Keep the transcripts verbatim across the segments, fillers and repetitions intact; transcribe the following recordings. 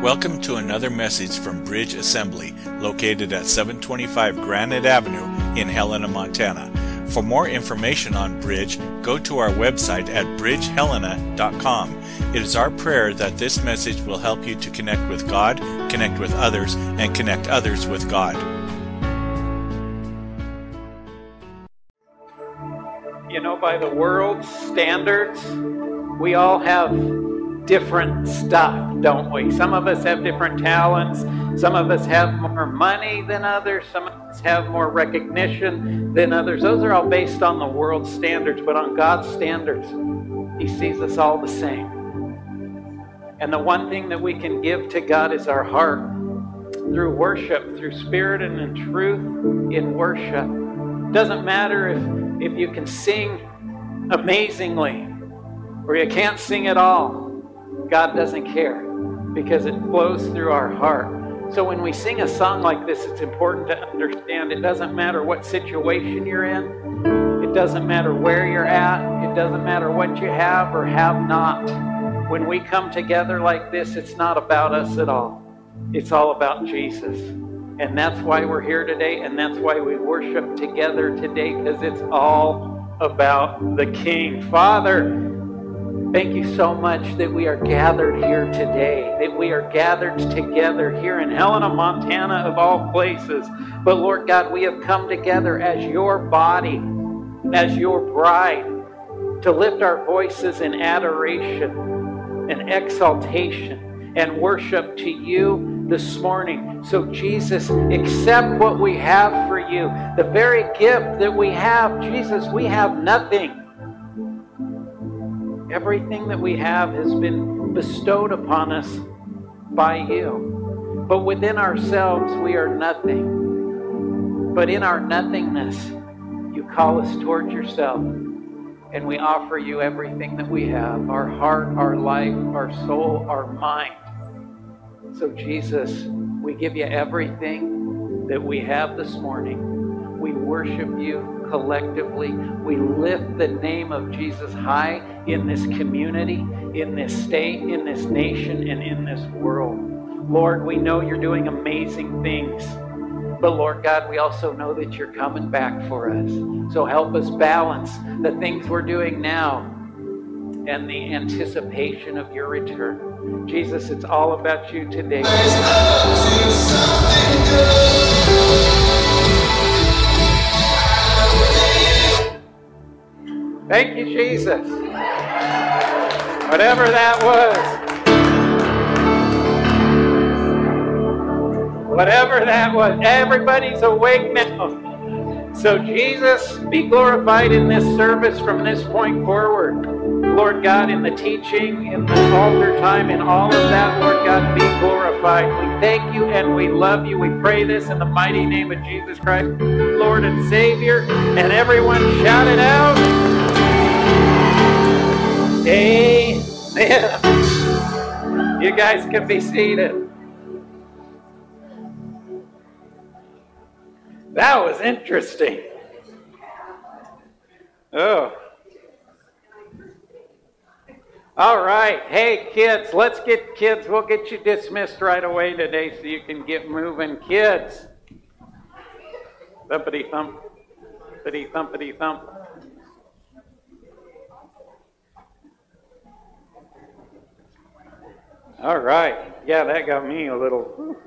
Welcome to another message from Bridge Assembly, located at seven twenty-five Granite Avenue in Helena, Montana. For more information on Bridge, go to our website at bridge helena dot com. It is our prayer that this message will help you to connect with God, connect with others, and connect others with God. You know, by the world's standards, we all have different stuff, don't we? Some of us have different talents. Some of us have more money than others. Some of us have more recognition than others. Those are all based on the world's standards, but on God's standards, He sees us all the same. And the one thing that we can give to God is our heart through worship, through spirit and in truth in worship. It doesn't matter if, if you can sing amazingly or you can't sing at all. God doesn't care because it flows through our heart. So when we sing a song like this, it's important to understand it doesn't matter what situation you're in. It doesn't matter where you're at. It doesn't matter what you have or have not. When we come together like this, it's not about us at all. It's all about Jesus. And that's why we're here today, and that's why we worship together today, because it's all about the King. Father, thank you so much that we are gathered here today, that we are gathered together here in Helena, Montana, of all places. But Lord God, we have come together as your body, as your bride, to lift our voices in adoration and exaltation and worship to you this morning. So Jesus, accept what we have for you, the very gift that we have. Jesus, we have nothing. Everything that we have has been bestowed upon us by you. But within ourselves, we are nothing. But in our nothingness, you call us toward yourself. And we offer you everything that we have, our heart, our life, our soul, our mind. So Jesus, we give you everything that we have this morning. We worship you collectively. We lift the name of Jesus high in this community, in this state, in this nation, and in this world. Lord, we know you're doing amazing things. But Lord God, we also know that you're coming back for us. So help us balance the things we're doing now and the anticipation of your return. Jesus, it's all about you today. Thank you, Jesus. Whatever that was. Whatever that was. Everybody's awake now. So Jesus, be glorified in this service from this point forward. Lord God, in the teaching, in the altar time, in all of that, Lord God, be glorified. We thank you and we love you. We pray this in the mighty name of Jesus Christ, Lord and Savior. And everyone shout it out. Amen. You guys can be seated. That was interesting. Oh. All right. Hey, kids, let's get kids. We'll get you dismissed right away today so you can get moving. Kids. Thumpity thump. Thumpity thumpity thump. All right. Yeah, that got me a little.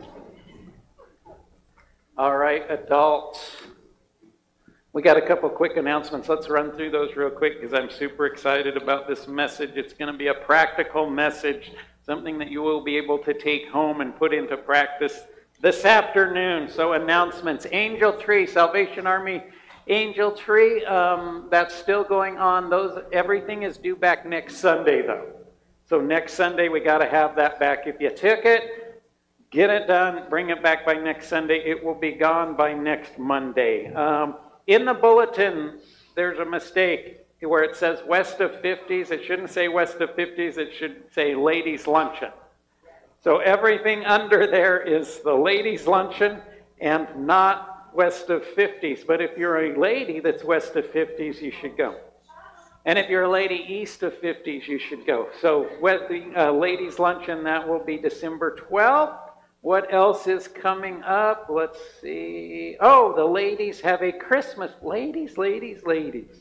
All right, adults. We got a couple quick announcements. Let's run through those real quick because I'm super excited about this message. It's going to be a practical message, something that you will be able to take home and put into practice this afternoon. So announcements. Angel Tree, Salvation Army Angel Tree, um, that's still going on. Those everything is due back next Sunday, though. So next Sunday, we got to have that back. If you took it, get it done, bring it back by next Sunday. It will be gone by next Monday. Um, in the bulletin, there's a mistake where it says West of fifties. It shouldn't say West of fifties. It should say Ladies Luncheon. So everything under there is the Ladies Luncheon and not West of fifties. But if you're a lady that's West of fifties, you should go. And if you're a lady east of fifties, you should go. So with the uh, ladies' luncheon, that will be December twelfth. What else is coming up? Let's see. Oh, the ladies have a Christmas. Ladies, ladies, ladies.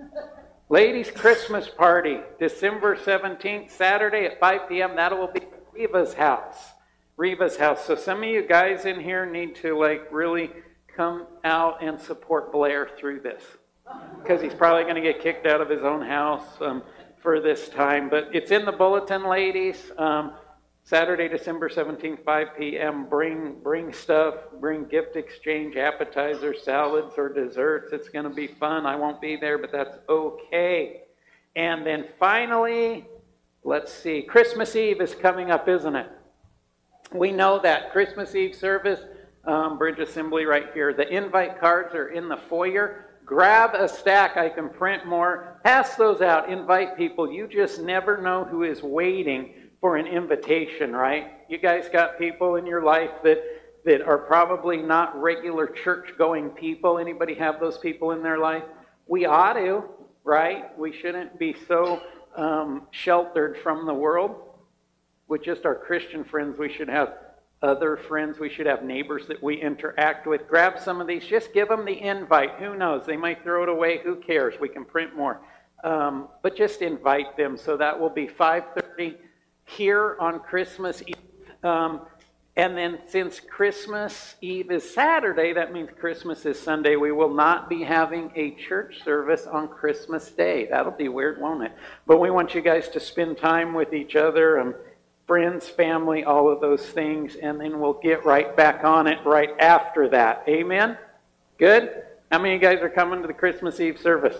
Ladies' Christmas party, December seventeenth, Saturday at five p.m. That will be at Reva's house. Reva's house. So some of you guys in here need to like really come out and support Blair through this, because he's probably going to get kicked out of his own house um, for this time. But it's in the bulletin, ladies. Um, Saturday, December seventeenth, five p.m. Bring bring stuff. Bring gift exchange, appetizers, salads, or desserts. It's going to be fun. I won't be there, but that's okay. And then finally, let's see. Christmas Eve is coming up, isn't it? We know that. Christmas Eve service, um, Bridge Assembly right here. The invite cards are in the foyer. Grab a stack. I can print more. Pass those out. Invite people. You just never know who is waiting for an invitation, right? You guys got people in your life that, that are probably not regular church-going people. Anybody have those people in their life? We ought to, right? We shouldn't be so um, sheltered from the world. With just our Christian friends, we should have other friends. We should have neighbors that we interact with. Grab some of these. Just give them the invite. Who knows? They might throw it away. Who cares? We can print more. Um, but just invite them. So that will be five thirty here on Christmas Eve. Um, and then since Christmas Eve is Saturday, that means Christmas is Sunday. We will not be having a church service on Christmas Day. That'll be weird, won't it? But we want you guys to spend time with each other and friends, family, all of those things, and then we'll get right back on it right after that. Amen? Good? How many of you guys are coming to the Christmas Eve service?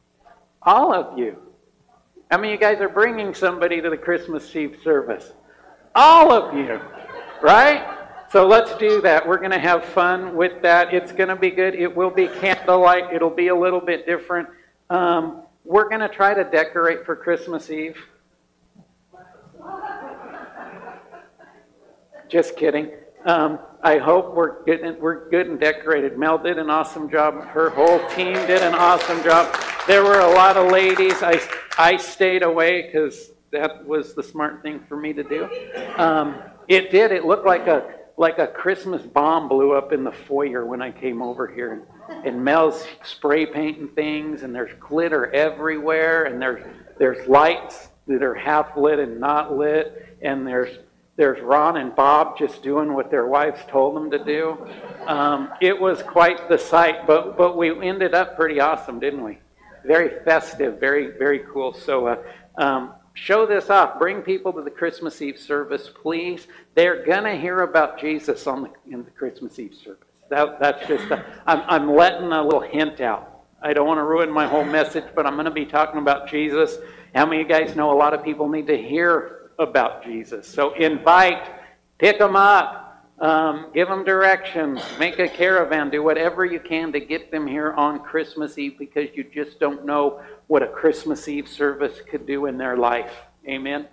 All of you. How many of you guys are bringing somebody to the Christmas Eve service? All of you, right? So let's do that. We're going to have fun with that. It's going to be good. It will be candlelight. It'll be a little bit different. Um, we're going to try to decorate for Christmas Eve. Just kidding. Um, I hope we're good, and, we're good and decorated. Mel did an awesome job. Her whole team did an awesome job. There were a lot of ladies. I, I stayed away because that was the smart thing for me to do. Um, it did. It looked like a like a Christmas bomb blew up in the foyer when I came over here. And Mel's spray painting things, and there's glitter everywhere, and there's there's lights that are half lit and not lit, and there's There's Ron and Bob just doing what their wives told them to do. Um, it was quite the sight, but but we ended up pretty awesome, didn't we? Very festive, very, very cool. So uh, um, show this off. Bring people to the Christmas Eve service, please. They're going to hear about Jesus on the, in the Christmas Eve service. That, that's just, a, I'm, I'm letting a little hint out. I don't want to ruin my whole message, but I'm going to be talking about Jesus. How many of you guys know a lot of people need to hear about Jesus? So invite, pick them up, um, give them directions, make a caravan, do whatever you can to get them here on Christmas Eve, because you just don't know what a Christmas Eve service could do in their life. Amen?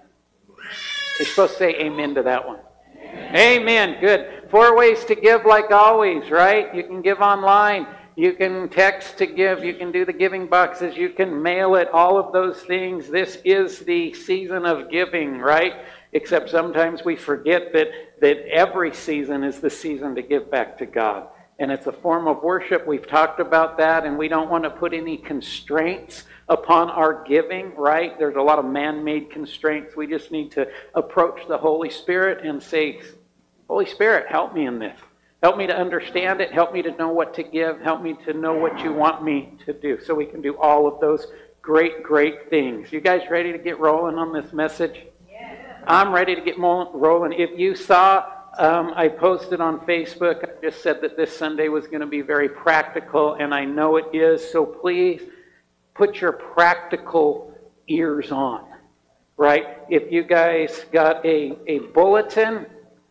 You're supposed to say amen to that one. Amen. Amen. Good. Four ways to give, like always, right? You can give online. You can text to give. You can do the giving boxes. You can mail it. All of those things. This is the season of giving, right? Except sometimes we forget that, that every season is the season to give back to God. And it's a form of worship. We've talked about that, and we don't want to put any constraints upon our giving, right? There's a lot of man-made constraints. We just need to approach the Holy Spirit and say, Holy Spirit, help me in this. Help me to understand it. Help me to know what to give. Help me to know what you want me to do, so we can do all of those great, great things. You guys ready to get rolling on this message? Yeah. I'm ready to get rolling. If you saw, um, I posted on Facebook, I just said that this Sunday was going to be very practical, and I know it is, so please put your practical ears on, right? If you guys got a, a bulletin,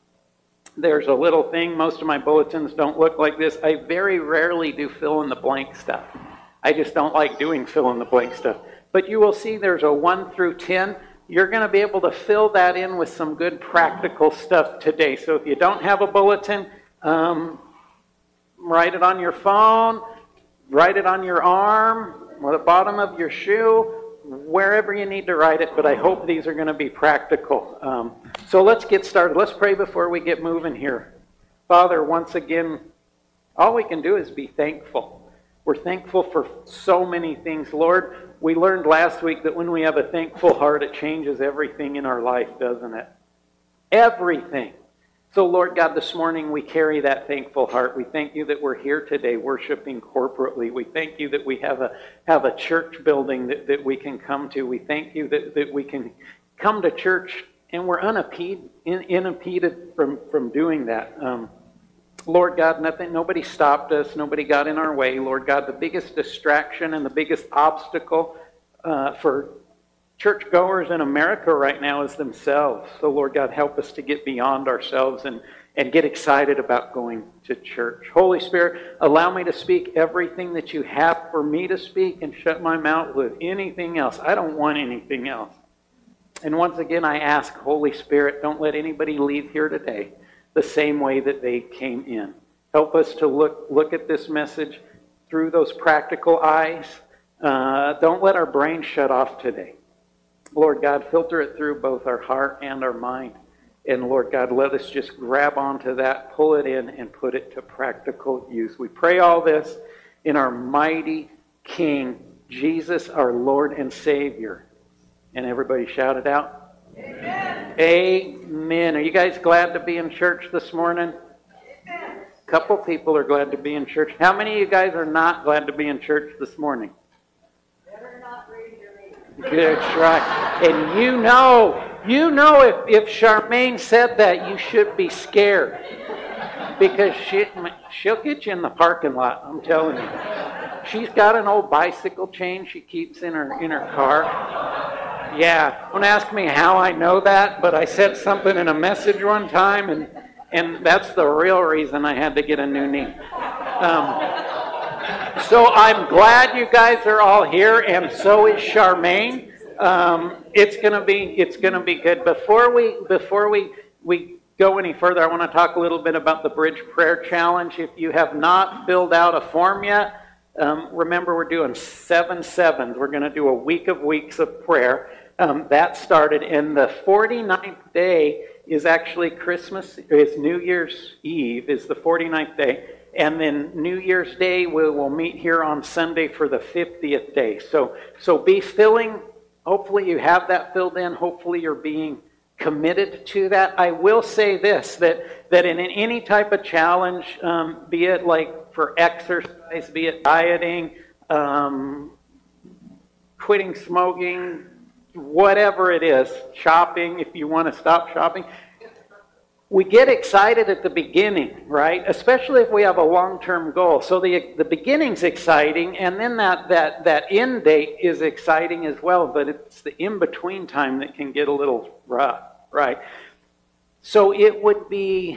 there's a little thing. Most of my bulletins don't look like this. I very rarely do fill-in-the-blank stuff. I just don't like doing fill-in-the-blank stuff. But you will see there's a one through ten. You're going to be able to fill that in with some good practical stuff today. So if you don't have a bulletin, um, write it on your phone, write it on your arm, or the bottom of your shoe, wherever you need to write it, but I hope these are going to be practical. Um, so let's get started. Let's pray before we get moving here. Father, once again, all we can do is be thankful. We're thankful for so many things. Lord, we learned last week that when we have a thankful heart, it changes everything in our life, doesn't it? Everything. So, Lord God, this morning we carry that thankful heart. We thank you that we're here today worshiping corporately. We thank you that we have a have a church building that, that we can come to. We thank you that, that we can come to church and we're unimpeded, unimpeded from, from doing that. Um, Lord God, nothing, nobody stopped us. Nobody got in our way. Lord God, the biggest distraction and the biggest obstacle uh, for churchgoers in America right now is themselves. So, Lord God, help us to get beyond ourselves and, and get excited about going to church. Holy Spirit, allow me to speak everything that you have for me to speak and shut my mouth with anything else. I don't want anything else. And once again, I ask, Holy Spirit, don't let anybody leave here today the same way that they came in. Help us to look look at this message through those practical eyes. Uh, don't let our brain shut off today. Lord God, filter it through both our heart and our mind. And Lord God, let us just grab onto that, pull it in, and put it to practical use. We pray all this in our mighty King, Jesus, our Lord and Savior. And everybody shout it out. Amen. Amen. Are you guys glad to be in church this morning? Amen. A couple people are glad to be in church. How many of you guys are not glad to be in church this morning? Better not raise your hand. Good, right. And you know, you know if, if Charmaine said that, you should be scared. Because she, she'll get you in the parking lot, I'm telling you. She's got an old bicycle chain she keeps in her in her car. Yeah, don't ask me how I know that, but I said something in a message one time, and and that's the real reason I had to get a new knee. Um, so I'm glad you guys are all here, and so is Charmaine. Um, it's gonna be it's gonna be good. Before we before we we go any further, I want to talk a little bit about the Bridge Prayer Challenge. If you have not filled out a form yet, um, remember we're doing seven sevens. We're going to do a week of weeks of prayer. Um, that started, and the forty-ninth day is actually Christmas, is New Year's Eve, is the forty-ninth day, and then New Year's Day we will meet here on Sunday for the fiftieth day. So, so be filling, hopefully you have that filled in, hopefully you're being committed to that. I will say this, that, that in any type of challenge, um, be it like for exercise, be it dieting, um, quitting smoking, whatever it is, shopping, if you want to stop shopping, we get excited at the beginning, right? Especially if we have a long-term goal. So the the beginning's exciting, and then that, that, that end date is exciting as well, but it's the in-between time that can get a little rough, right? So it would be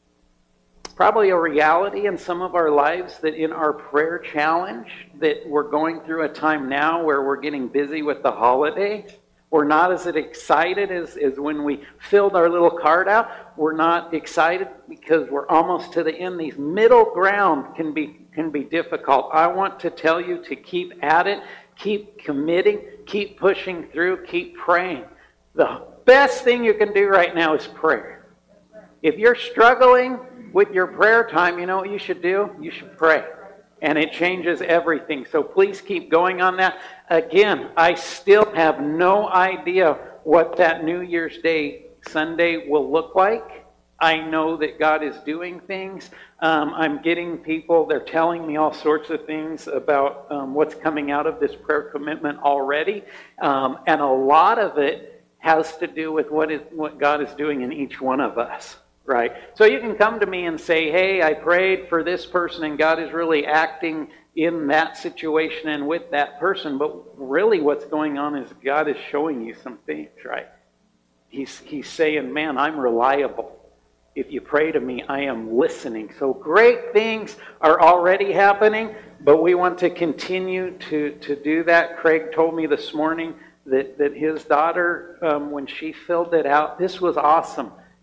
probably a reality in some of our lives that in our prayer challenge that we're going through a time now where we're getting busy with the holidays. We're not as excited as, as when we filled our little card out. We're not excited because we're almost to the end. These middle ground can be can be difficult. I want to tell you to keep at it, keep committing, keep pushing through, keep praying. The best thing you can do right now is prayer. If you're struggling with your prayer time, you know what you should do? You should pray. And it changes everything. So please keep going on that. Again, I still have no idea what that New Year's Day Sunday will look like. I know that God is doing things. Um, I'm getting people, they're telling me all sorts of things about um, what's coming out of this prayer commitment already. Um, and a lot of it has to do with what is what God is doing in each one of us. Right? So you can come to me and say, hey, I prayed for this person and God is really acting in that situation and with that person. But really what's going on is God is showing you some things, right? He's, he's saying, man, I'm reliable. If you pray to me, I am listening. So great things are already happening, but we want to continue to, to do that. Craig told me this morning that, that his daughter, um, when she filled it out, this was awesome.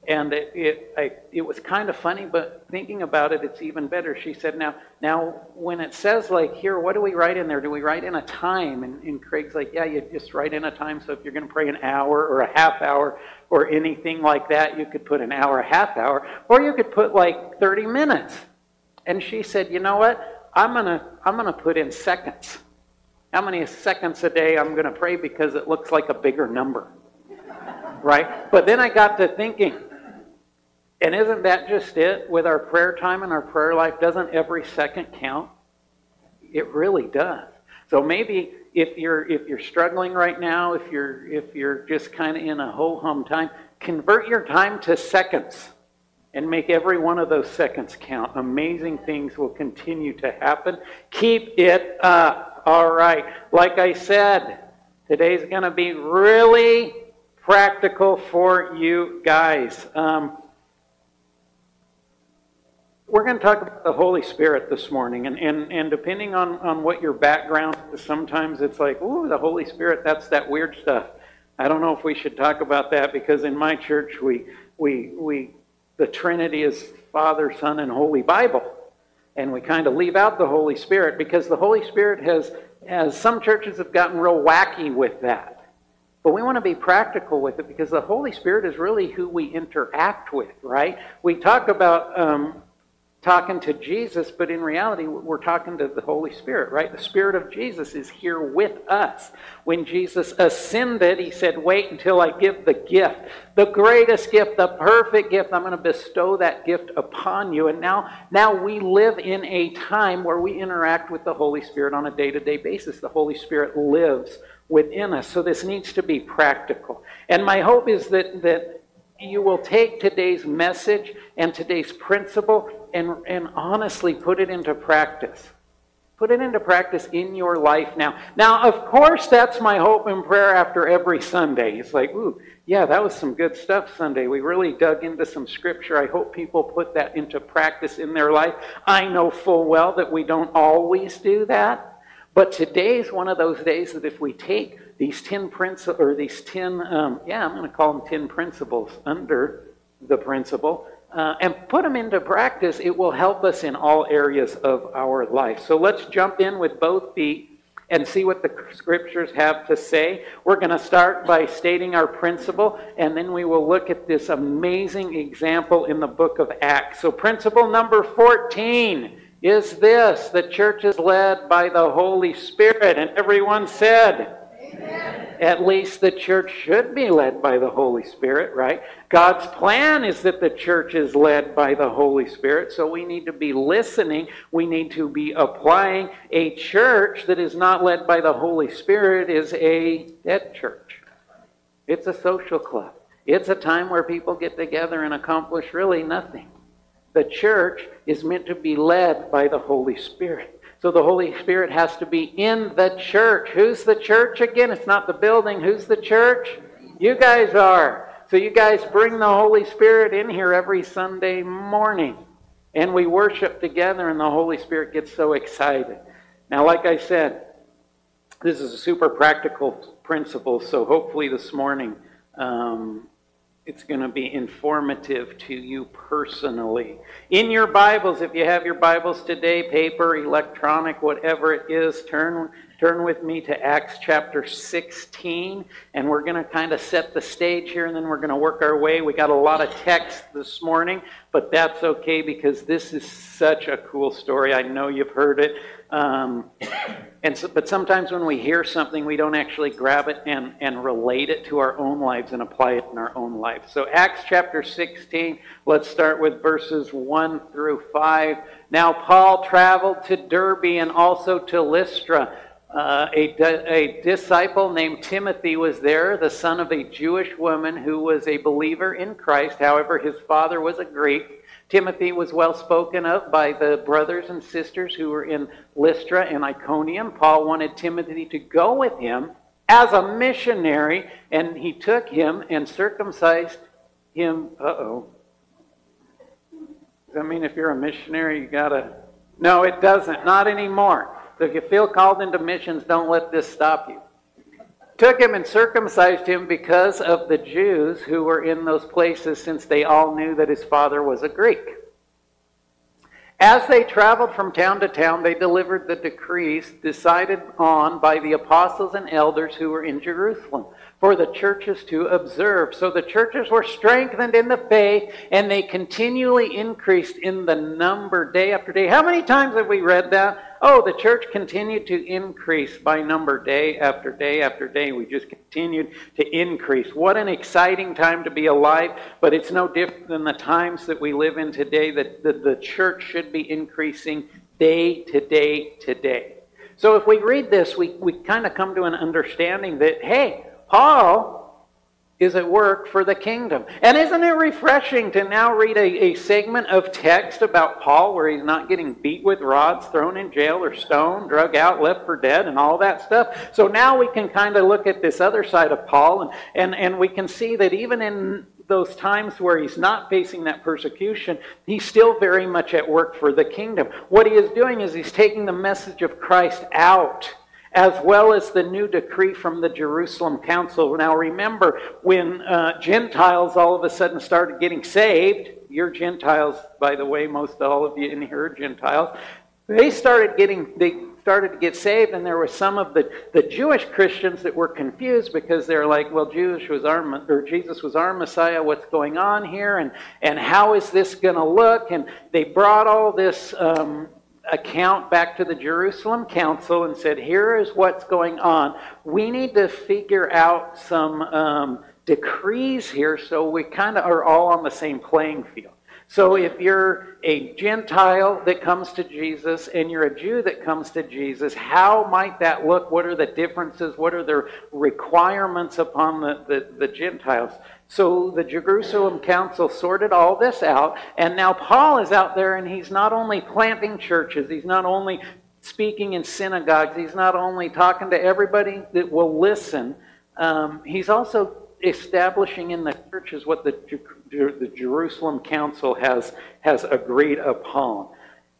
And it it, I, it was kind of funny, but thinking about it, it's even better. She said, now, now when it says like here, what do we write in there? Do we write in a time? And, and Craig's like, yeah, you just write in a time. So if you're going to pray an hour or a half hour or anything like that, you could put an hour, a half hour, or you could put like thirty minutes. And she said, you know what? I'm gonna I'm gonna put in seconds. How many seconds a day I'm gonna pray because it looks like a bigger number, right? But then I got to thinking. And isn't that just it with our prayer time and our prayer life? Doesn't every second count? It really does. So maybe if you're if you're struggling right now, if you're if you're just kind of in a ho-hum time, convert your time to seconds and make every one of those seconds count. Amazing things will continue to happen. Keep it up. All right. Like I said, today's going to be really practical for you guys. Um, We're going to talk about the Holy Spirit this morning, and, and, and depending on, on what your background is, sometimes it's like, ooh, the Holy Spirit, that's that weird stuff. I don't know if we should talk about that, because in my church, we we we the Trinity is Father, Son, and Holy Bible, and we kind of leave out the Holy Spirit, because the Holy Spirit has, has some churches have gotten real wacky with that. But we want to be practical with it, because the Holy Spirit is really who we interact with, right? We talk about Um, talking to Jesus, but in reality, we're talking to the Holy Spirit, right? The Spirit of Jesus is here with us. When Jesus ascended, he said, wait until I give the gift, the greatest gift, the perfect gift. I'm going to bestow that gift upon you. And now, now we live in a time where we interact with the Holy Spirit on a day-to-day basis. The Holy Spirit lives within us. So this needs to be practical. And my hope is that, that you will take today's message and today's principle and, and honestly put it into practice. Put it into practice in your life now. Now, of course, that's my hope and prayer after every Sunday. It's like, ooh, yeah, that was some good stuff Sunday. We really dug into some scripture. I hope people put that into practice in their life. I know full well that we don't always do that. But today's one of those days that if we take these ten principles, or these ten, um, yeah, I'm going to call them ten principles under the principle, uh, and put them into practice, it will help us in all areas of our life. So let's jump in with both feet and see what the scriptures have to say. We're going to start by stating our principle, and then we will look at this amazing example in the book of Acts. So principle number fourteen is this: the church is led by the Holy Spirit. And everyone said, amen. At least the church should be led by the Holy Spirit, right? God's plan is that the church is led by the Holy Spirit, so we need to be listening. We need to be applying. A church that is not led by the Holy Spirit is a dead church. It's a social club. It's a time where people get together and accomplish really nothing. The church is meant to be led by the Holy Spirit. So the Holy Spirit has to be in the church. Who's the church again? It's not the building. Who's the church? You guys are. So you guys bring the Holy Spirit in here every Sunday morning. And we worship together, and the Holy Spirit gets so excited. Now, like I said, this is a super practical principle. So hopefully this morning um, it's going to be informative to you personally. In your Bibles, if you have your Bibles today, paper, electronic, whatever it is, turn turn with me to Acts chapter sixteen, and we're going to kind of set the stage here, and then we're going to work our way. We got a lot of text this morning, but that's okay because this is such a cool story. I know you've heard it. Um, and so, but sometimes when we hear something, we don't actually grab it and, and relate it to our own lives and apply it in our own life. So Acts chapter sixteen, let's start with verses one through five. Now Paul traveled to Derbe and also to Lystra. Uh, a, a disciple named Timothy was there, the son of a Jewish woman who was a believer in Christ. However, his father was a Greek. Timothy was well spoken of by the brothers and sisters who were in Lystra and Iconium. Paul wanted Timothy to go with him as a missionary, and he took him and circumcised him. Uh-oh. Does that mean if you're a missionary, you gotta... No, it doesn't. Not anymore. So if you feel called into missions, don't let this stop you. took him and circumcised him because of the Jews who were in those places, since they all knew that his father was a Greek. As they traveled from town to town, they delivered the decrees decided on by the apostles and elders who were in Jerusalem for the churches to observe. So the churches were strengthened in the faith, and they continually increased in the number day after day. How many times have we read that? Oh, the church continued to increase by number day after day after day. We just continued to increase. What an exciting time to be alive, but it's no different than the times that we live in today, that the, the church should be increasing day to day to day. So if we read this, we, we kind of come to an understanding that, hey, Paul is at work for the kingdom. And isn't it refreshing to now read a, a segment of text about Paul where he's not getting beat with rods, thrown in jail, or stoned, drug out, left for dead, and all that stuff? So now we can kind of look at this other side of Paul, and, and, and we can see that even in those times where he's not facing that persecution, he's still very much at work for the kingdom. What he is doing is he's taking the message of Christ out, as well as the new decree from the Jerusalem Council. Now remember, when uh, Gentiles all of a sudden started getting saved, you're Gentiles, by the way, most all of you in here are Gentiles, they started getting, they started to get saved, and there were some of the, the Jewish Christians that were confused because they're like, well, Jewish was our, or Jesus was our Messiah, what's going on here, and, and how is this going to look? And they brought all this um, account back to the Jerusalem Council and said, here is what's going on. We need to figure out some um, decrees here so we kind of are all on the same playing field. So if you're a Gentile that comes to Jesus and you're a Jew that comes to Jesus, how might that look? What are the differences? What are the requirements upon the, the, the Gentiles? So the Jerusalem Council sorted all this out, and now Paul is out there, and he's not only planting churches, he's not only speaking in synagogues, he's not only talking to everybody that will listen, um, he's also establishing in the churches what the, the Jerusalem Council has, has agreed upon.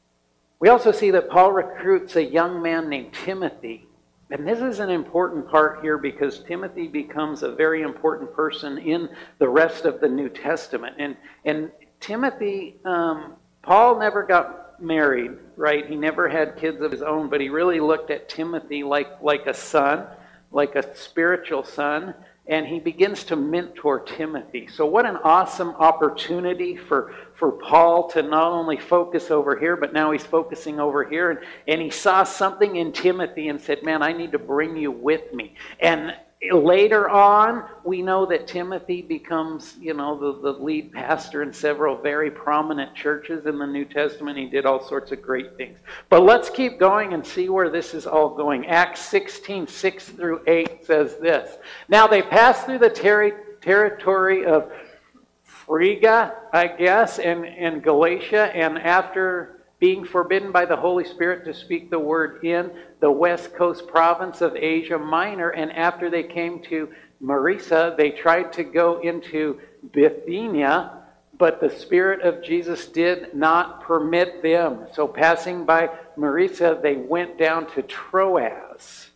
We also see that Paul recruits a young man named Timothy. And this is an important part here because Timothy becomes a very important person in the rest of the New Testament. And, and Timothy, um, Paul never got married, right? He never had kids of his own, but he really looked at Timothy like, like a son, like a spiritual son. And he begins to mentor Timothy. So what an awesome opportunity for, for Paul to not only focus over here, but now he's focusing over here. And, and he saw something in Timothy and said, man, I need to bring you with me. And later on, we know that Timothy becomes, you know, the, the lead pastor in several very prominent churches in the New Testament. He did all sorts of great things. But let's keep going and see where this is all going. Acts sixteen, six through eight says this. Now they passed through the ter- territory of Phrygia, I guess, and, and Galatia, and after being forbidden by the Holy Spirit to speak the word in the west coast province of Asia Minor, and after they came to Marisa, they tried to go into Bithynia, but the Spirit of Jesus did not permit them. So passing by Marisa, they went down to Troas.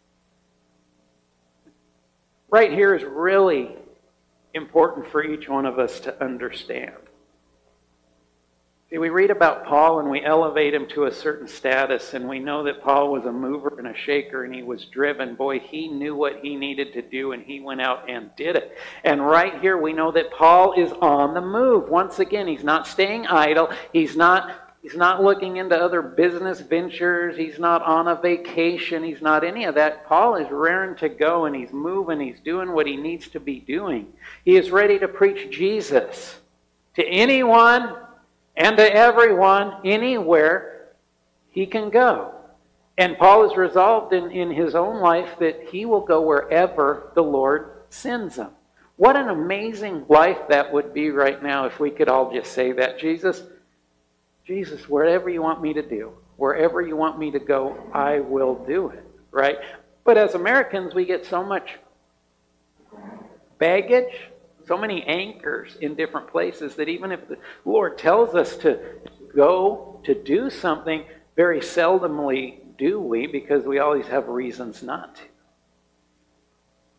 Right here is really important for each one of us to understand. See, we read about Paul and we elevate him to a certain status, and we know that Paul was a mover and a shaker, and he was driven. Boy, he knew what he needed to do, and he went out and did it. And right here we know that Paul is on the move. Once again, he's not staying idle. He's not He's not looking into other business ventures. He's not on a vacation. He's not any of that. Paul is raring to go, and he's moving. He's doing what he needs to be doing. He is ready to preach Jesus to anyone and to everyone, anywhere he can go. And Paul is resolved in, in his own life that he will go wherever the Lord sends him. What an amazing life that would be right now if we could all just say that. Jesus, Jesus, wherever you want me to do, wherever you want me to go, I will do it, right? But as Americans, we get so much baggage, so many anchors in different places that even if the Lord tells us to go to do something, very seldomly do we, because we always have reasons not to.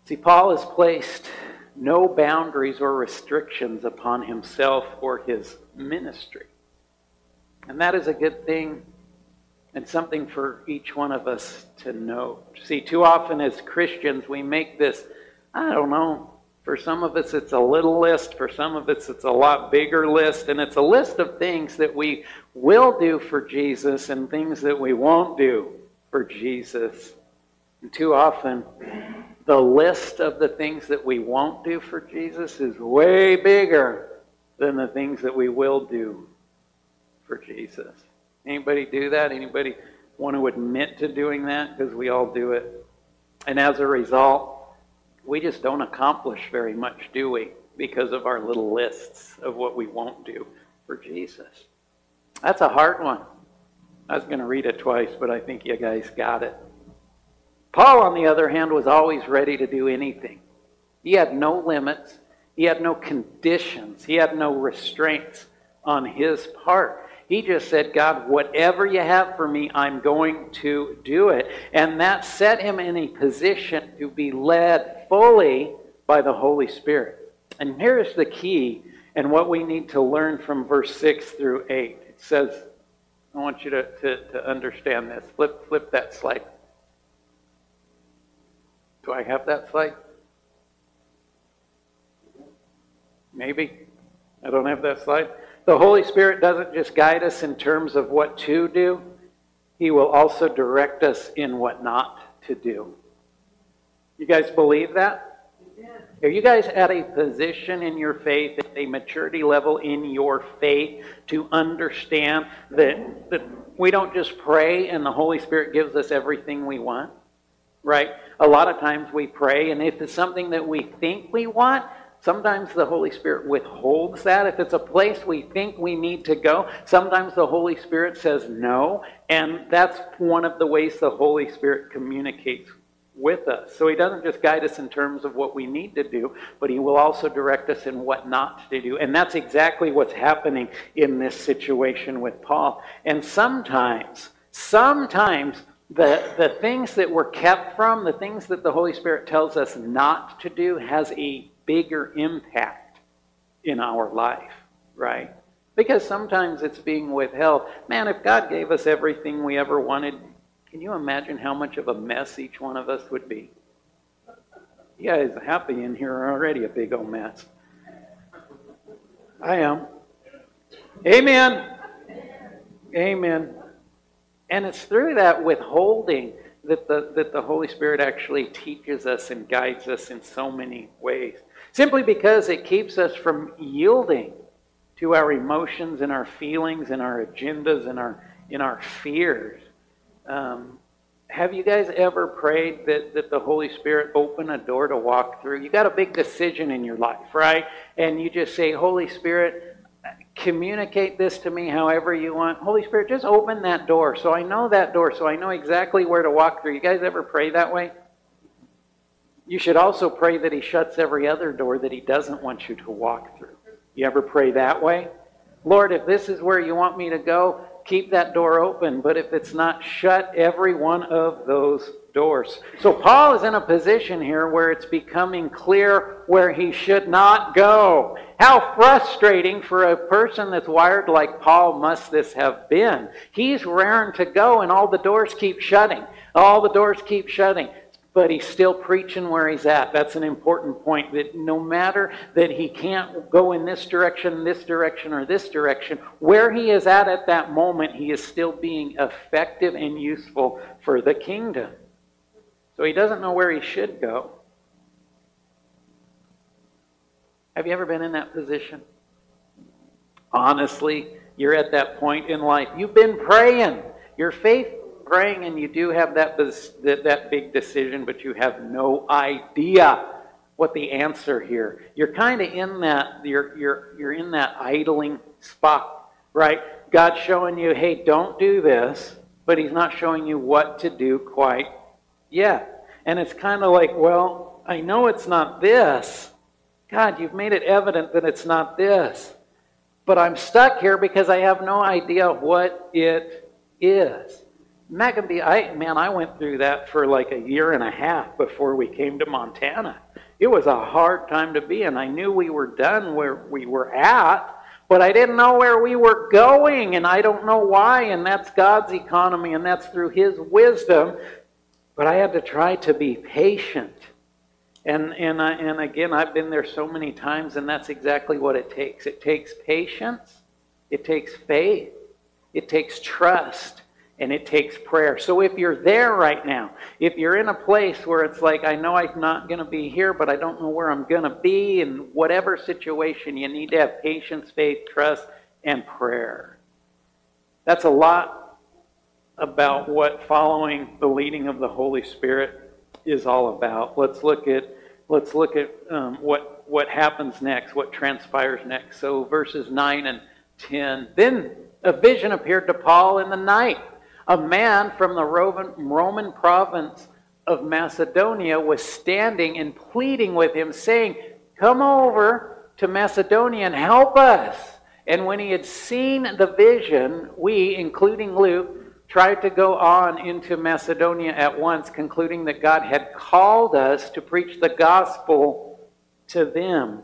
See, Paul has placed no boundaries or restrictions upon himself or his ministry. And that is a good thing and something for each one of us to know. See, too often as Christians, we make this, I don't know, for some of us it's a little list, for some of us it's a lot bigger list, and it's a list of things that we will do for Jesus and things that we won't do for Jesus. And too often, the list of the things that we won't do for Jesus is way bigger than the things that we will do for Jesus. Anybody do that? Anybody want to admit to doing that? Because we all do it. And as a result, we just don't accomplish very much, do we? Because of our little lists of what we won't do for Jesus. That's a hard one. I was going to read it twice, but I think you guys got it. Paul, on the other hand, was always ready to do anything. He had no limits. He had no conditions. He had no restraints on his part. He just said, God, whatever you have for me, I'm going to do it. And that set him in a position to be led fully by the Holy Spirit. And here's the key and what we need to learn from verse six through eight. It says, I want you to, to, to understand this. Flip, flip that slide. Do I have that slide? Maybe. I don't have that slide. The Holy Spirit doesn't just guide us in terms of what to do. He will also direct us in what not to do. You guys believe that? Yeah. Are you guys at a position in your faith, at a maturity level in your faith, to understand that, that we don't just pray and the Holy Spirit gives us everything we want? Right? A lot of times we pray, and if it's something that we think we want, sometimes the Holy Spirit withholds that. If it's a place we think we need to go, sometimes the Holy Spirit says no. And that's one of the ways the Holy Spirit communicates with us. So He doesn't just guide us in terms of what we need to do, but He will also direct us in what not to do. And that's exactly what's happening in this situation with Paul. And sometimes, sometimes, The, the things that we're kept from, the things that the Holy Spirit tells us not to do, has a bigger impact in our life, right? Because sometimes it's being withheld. Man, if God gave us everything we ever wanted, can you imagine how much of a mess each one of us would be? You guys are happy in here are already a big old mess. I am. Amen. Amen. And it's through that withholding that the, that the Holy Spirit actually teaches us and guides us in so many ways. Simply because it keeps us from yielding to our emotions and our feelings and our agendas and our, in our fears. Um, have you guys ever prayed that, that the Holy Spirit open a door to walk through? You got a big decision in your life, right? And you just say, Holy Spirit, communicate this to me however you want. Holy Spirit, just open that door so I know that door, so I know exactly where to walk through. You guys ever pray that way? You should also pray that He shuts every other door that He doesn't want you to walk through. You ever pray that way? Lord, if this is where you want me to go, keep that door open. But if it's not, shut every one of those doors. So Paul is in a position here where it's becoming clear where he should not go. How frustrating for a person that's wired like Paul must this have been. He's raring to go and all the doors keep shutting. All the doors keep shutting. But he's still preaching where he's at. That's an important point, that no matter that he can't go in this direction, this direction, or this direction, where he is at at that moment, he is still being effective and useful for the kingdom. So he doesn't know where he should go. Have you ever been in that position? Honestly, you're at that point in life. You've been praying. Your faith praying, and you do have that, that that big decision, but you have no idea what the answer here. You're kind of in that you're you're you're in that idling spot, right? God's showing you, hey, don't do this, but He's not showing you what to do quite yet. And it's kind of like, well, I know it's not this. God, you've made it evident that it's not this. But I'm stuck here because I have no idea what it is. And that can be, I man, I went through that for like a year and a half before we came to Montana. It was a hard time to be in. I knew we were done where we were at, but I didn't know where we were going, and I don't know why, and that's God's economy, and that's through His wisdom. But I had to try to be patient. And and I, and again, I've been there so many times, and that's exactly what it takes. It takes patience, it takes faith, it takes trust, and it takes prayer. So if you're there right now, if you're in a place where it's like, I know I'm not going to be here, but I don't know where I'm going to be, in whatever situation, you need to have patience, faith, trust, and prayer. That's a lot about what following the leading of the Holy Spirit is all about. Let's look at let's look at um, what what happens next, what transpires next. So verses nine and ten. Then a vision appeared to Paul in the night. A man from the Roman, Roman province of Macedonia was standing and pleading with him, saying, "Come over to Macedonia and help us." And when he had seen the vision, we, including Luke, tried to go on into Macedonia at once, concluding that God had called us to preach the gospel to them.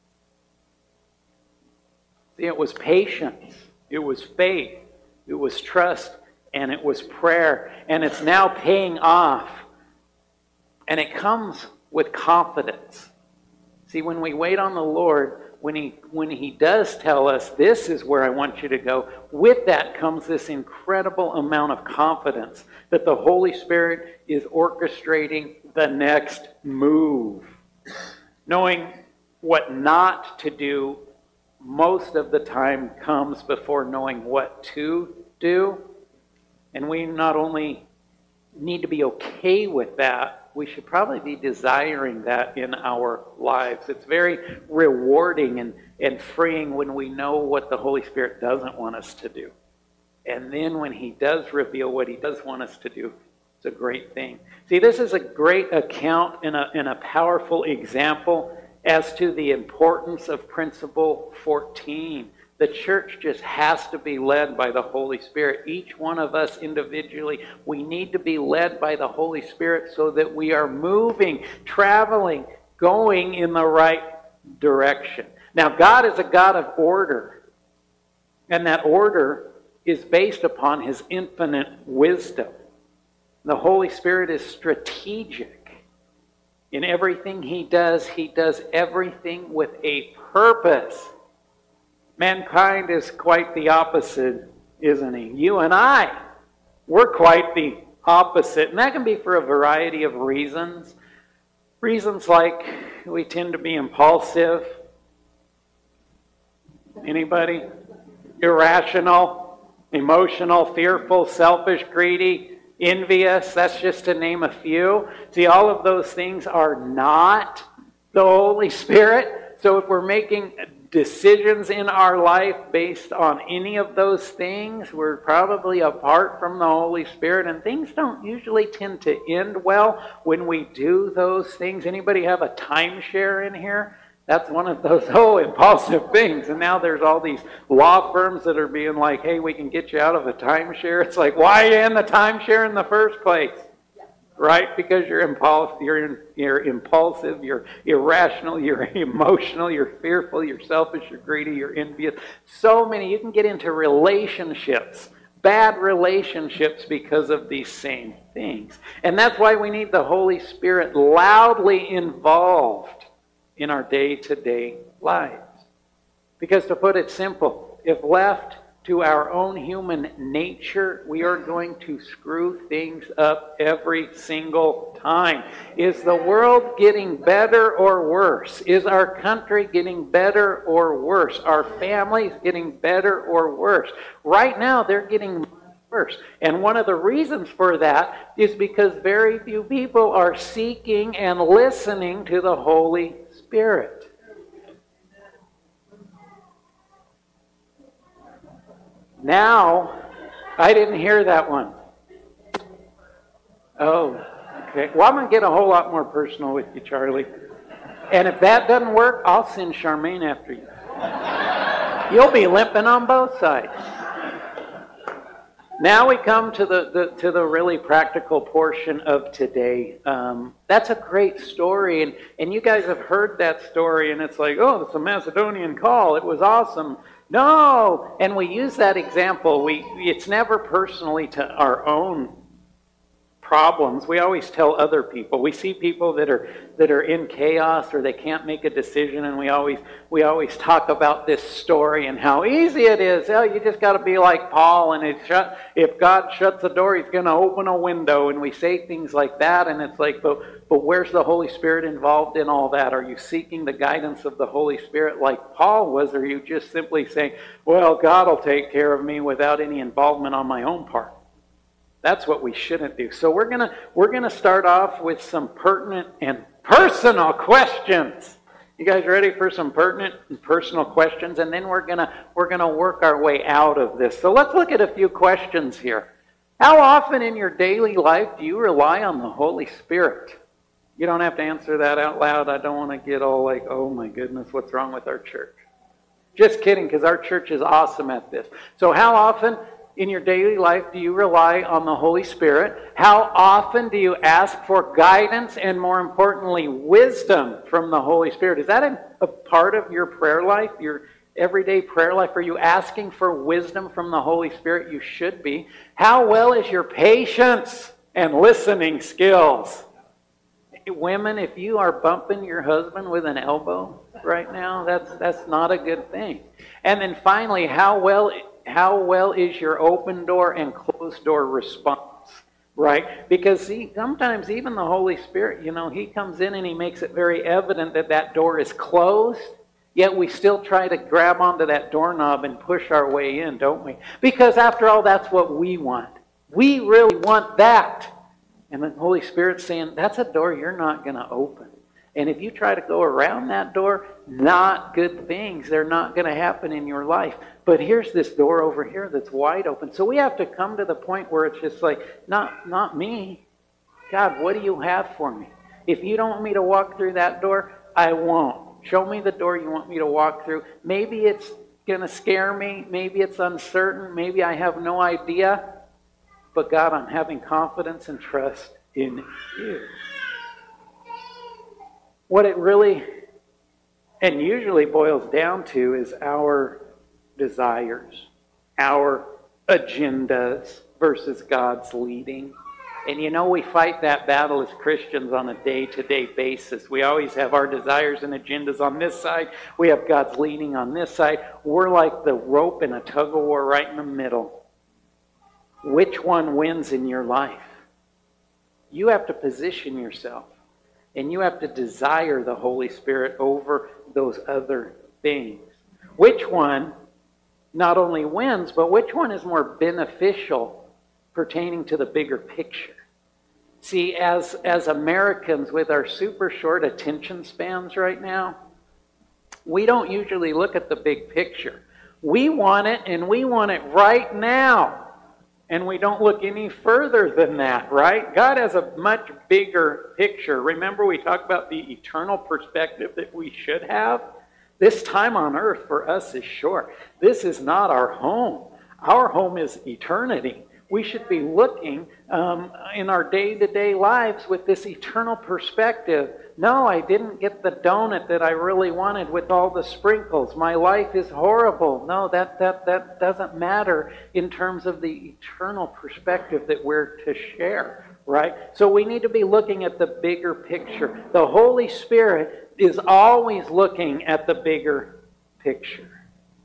See, it was patience, it was faith, it was trust, and it was prayer. And it's now paying off. And it comes with confidence. See, when we wait on the Lord, when he when he does tell us, this is where I want you to go, with that comes this incredible amount of confidence that the Holy Spirit is orchestrating the next move. Knowing what not to do most of the time comes before knowing what to do. And we not only need to be okay with that, we should probably be desiring that in our lives. It's very rewarding and, and freeing when we know what the Holy Spirit doesn't want us to do. And then when He does reveal what He does want us to do, it's a great thing. See, this is a great account and a, and a powerful example as to the importance of Principle fourteen. The church just has to be led by the Holy Spirit. Each one of us individually, we need to be led by the Holy Spirit so that we are moving, traveling, going in the right direction. Now, God is a God of order, and that order is based upon His infinite wisdom. The Holy Spirit is strategic. In everything He does, He does everything with a purpose. Mankind is quite the opposite, isn't he? You and I, we're quite the opposite. And that can be for a variety of reasons. Reasons like we tend to be impulsive. Anybody? Irrational, emotional, fearful, selfish, greedy, envious. That's just to name a few. See, all of those things are not the Holy Spirit. So if we're making decisions in our life based on any of those things, we're probably apart from the Holy Spirit, and things don't usually tend to end well when we do those things. Anybody have a timeshare in here? That's one of those, oh, impulsive things. And now there's all these law firms that are being like, hey, we can get you out of a timeshare. It's like, why are you in the timeshare in the first place? Right? Because you're impulsive, you're, you're impulsive, you're irrational, you're emotional, you're fearful, you're selfish, you're greedy, you're envious. So many, you can get into relationships, bad relationships because of these same things. And that's why we need the Holy Spirit loudly involved in our day-to-day lives. Because to put it simple, if left to our own human nature, we are going to screw things up every single time. Is the world getting better or worse? Is our country getting better or worse? Are families getting better or worse? Right now, they're getting worse. And one of the reasons for that is because very few people are seeking and listening to the Holy Spirit. Now, I didn't hear that one. Oh, okay. Well, I'm going to get a whole lot more personal with you, Charlie. And if that doesn't work, I'll send Charmaine after you. You'll be limping on both sides. Now we come to the, the to the really practical portion of today. Um, that's a great story, and, and you guys have heard that story, and it's like, oh, it's a Macedonian call. It was awesome. No, and we use that example. We it's never personally to our own problems. We always tell other people. We see people that are that are in chaos or they can't make a decision, and we always we always talk about this story and how easy it is. Oh, you just got to be like Paul, and it shut, if God shuts the door, He's going to open a window, and we say things like that, and it's like, but but where's the Holy Spirit involved in all that? Are you seeking the guidance of the Holy Spirit like Paul was, or are you just simply saying, well, God will take care of me without any involvement on my own part? That's what we shouldn't do. So we're gonna we're gonna start off with some pertinent and personal questions. You guys ready for some pertinent and personal questions? And then we're gonna we're gonna work our way out of this. So let's look at a few questions here. How often in your daily life do you rely on the Holy Spirit? You don't have to answer that out loud. I don't want to get all like, oh my goodness, what's wrong with our church? Just kidding, because our church is awesome at this. So how often in your daily life do you rely on the Holy Spirit? How often do you ask for guidance and, more importantly, wisdom from the Holy Spirit? Is that a, a part of your prayer life, your everyday prayer life? Are you asking for wisdom from the Holy Spirit? You should be. How well is your patience and listening skills? Women, if you are bumping your husband with an elbow right now, that's that's not a good thing. And then finally, how well how well is your open door and closed door response, right? Because see, sometimes even the Holy Spirit, you know, He comes in and He makes it very evident that that door is closed, yet we still try to grab onto that doorknob and push our way in, don't we? Because after all, that's what we want. We really want that. And the Holy Spirit's saying, that's a door you're not going to open. And if you try to go around that door, not good things. They're not going to happen in your life. But here's this door over here that's wide open. So we have to come to the point where it's just like, not, not me. God, what do you have for me? If you don't want me to walk through that door, I won't. Show me the door you want me to walk through. Maybe it's going to scare me. Maybe it's uncertain. Maybe I have no idea. But God, I'm having confidence and trust in you. What it really and usually boils down to is our desires, our agendas versus God's leading. And you know, we fight that battle as Christians on a day-to-day basis. We always have our desires and agendas on this side. We have God's leading on this side. We're like the rope in a tug-of-war right in the middle. Which one wins in your life? You have to position yourself. And you have to desire the Holy Spirit over those other things. Which one not only wins, but which one is more beneficial pertaining to the bigger picture? See, as, as Americans with our super short attention spans right now, we don't usually look at the big picture. We want it, and we want it right now. And we don't look any further than that, right? God has a much bigger picture. Remember, we talked about the eternal perspective that we should have? This time on earth for us is short. This is not our home. Our home is eternity. We should be looking um, in our day-to-day lives with this eternal perspective. No, I didn't get the donut that I really wanted with all the sprinkles. My life is horrible. No, that, that, that doesn't matter in terms of the eternal perspective that we're to share, right? So we need to be looking at the bigger picture. The Holy Spirit is always looking at the bigger picture.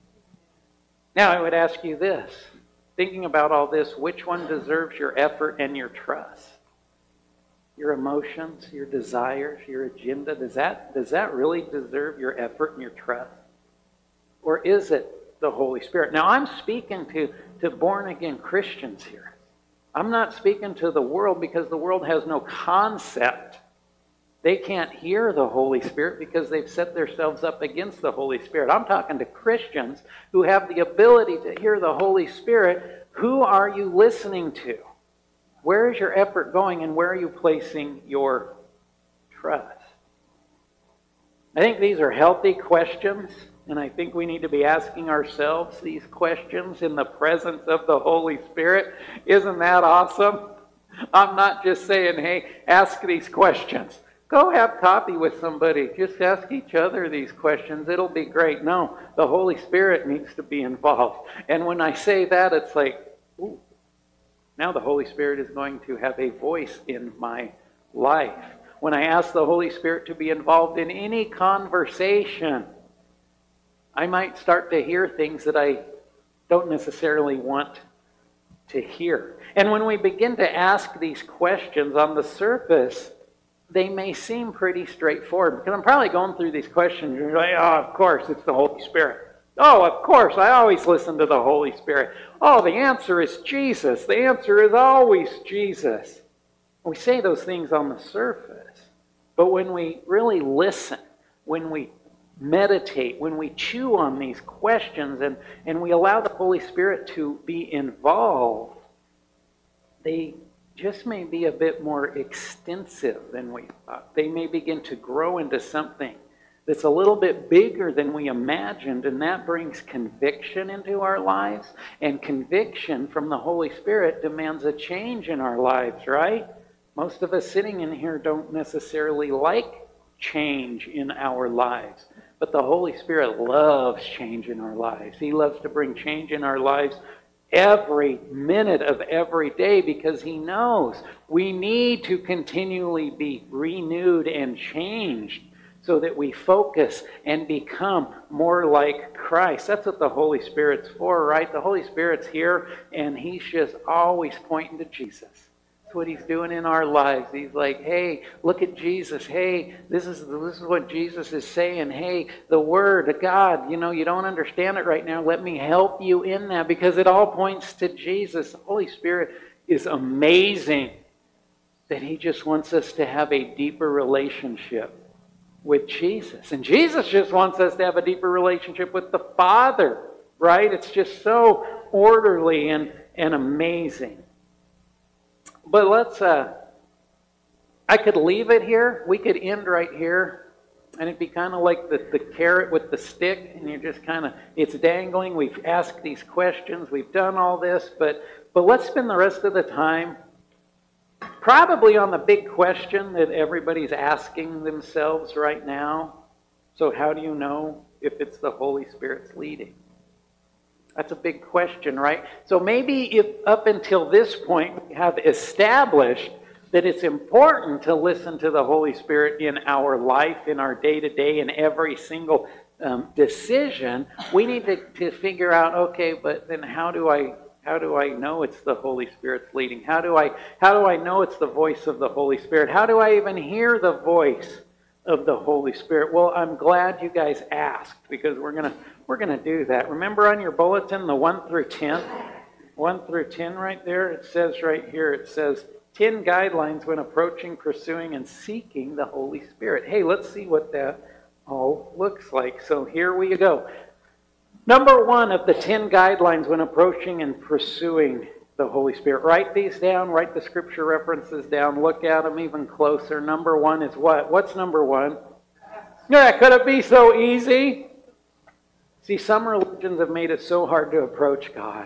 Now, I would ask you this. Thinking about all this, which one deserves your effort and your trust? Your emotions, your desires, your agenda, does that, does that really deserve your effort and your trust? Or is it the Holy Spirit? Now, I'm speaking to, to born-again Christians here. I'm not speaking to the world because the world has no concept. They can't hear the Holy Spirit because they've set themselves up against the Holy Spirit. I'm talking to Christians who have the ability to hear the Holy Spirit. Who are you listening to? Where is your effort going, and where are you placing your trust? I think these are healthy questions And I think we need to be asking ourselves these questions in the presence of the Holy Spirit. Isn't that awesome? I'm not just saying, hey, ask these questions. Go have coffee with somebody. Just ask each other these questions. It'll be great. No, the Holy Spirit needs to be involved. And when I say that, it's like, ooh, now the Holy Spirit is going to have a voice in my life. When I ask the Holy Spirit to be involved in any conversation, I might start to hear things that I don't necessarily want to hear. And when we begin to ask these questions on the surface, they may seem pretty straightforward. Because I'm probably going through these questions, and you're like, oh, of course, it's the Holy Spirit. Oh, of course, I always listen to the Holy Spirit. Oh, the answer is Jesus. The answer is always Jesus. We say those things on the surface. But when we really listen, when we meditate, when we chew on these questions and, and we allow the Holy Spirit to be involved, they just may be a bit more extensive than we thought. They may begin to grow into something that's a little bit bigger than we imagined, and that brings conviction into our lives. And conviction from the Holy Spirit demands a change in our lives, right? Most of us sitting in here don't necessarily like change in our lives. But the Holy Spirit loves change in our lives. He loves to bring change in our lives every minute of every day because He knows we need to continually be renewed and changed so that we focus and become more like Christ. That's what the Holy Spirit's for, right? The Holy Spirit's here and He's just always pointing to Jesus. What He's doing in our lives. He's like, hey, look at Jesus. Hey, this is this is what Jesus is saying. Hey, the Word of God, you know, you don't understand it right now. Let me help you in that because it all points to Jesus. The Holy Spirit is amazing that He just wants us to have a deeper relationship with Jesus. And Jesus just wants us to have a deeper relationship with the Father, right? It's just so orderly and, and amazing. But let's, uh, I could leave it here. We could end right here. And it'd be kind of like the, the carrot with the stick. And you're just kind of, it's dangling. We've asked these questions. We've done all this. But, but let's spend the rest of the time probably on the big question that everybody's asking themselves right now. So how do you know if it's the Holy Spirit's leading? That's a big question, right? So maybe if up until this point we have established that it's important to listen to the Holy Spirit in our life, in our day-to-day, in every single um, decision, we need to, to figure out, okay, but then how do I how do I know it's the Holy Spirit's leading? How do I how do I know it's the voice of the Holy Spirit? How do I even hear the voice of the Holy Spirit? Well, I'm glad you guys asked because we're gonna we're gonna do that. Remember on your bulletin the one through ten, one through ten right there. It says right here. It says ten guidelines when approaching, pursuing, and seeking the Holy Spirit. Hey, let's see what that all looks like. So here we go. Number one of the ten guidelines when approaching and pursuing the Holy Spirit. Write these down. Write the scripture references down. Look at them even closer. Number one is what? What's number one? Yeah, could it be so easy? See, some religions have made it so hard to approach God.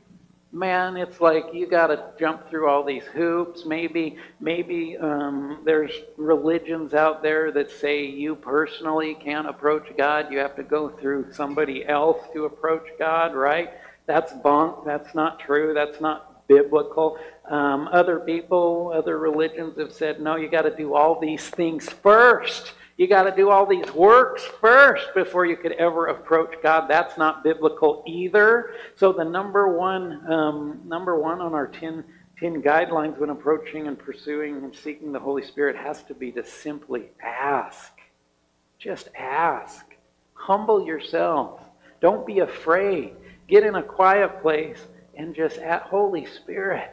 Man, it's like you got to jump through all these hoops. Maybe, maybe um, there's religions out there that say you personally can't approach God. You have to go through somebody else to approach God, right? That's bunk. That's not true. That's not biblical. Um, other people, other religions have said, no, you got to do all these things first. You got to do all these works first before you could ever approach God. That's not biblical either. So the number one, um, number one on our ten, ten guidelines when approaching and pursuing and seeking the Holy Spirit has to be to simply ask. Just ask. Humble yourself. Don't be afraid. Get in a quiet place and just ask, Holy Spirit,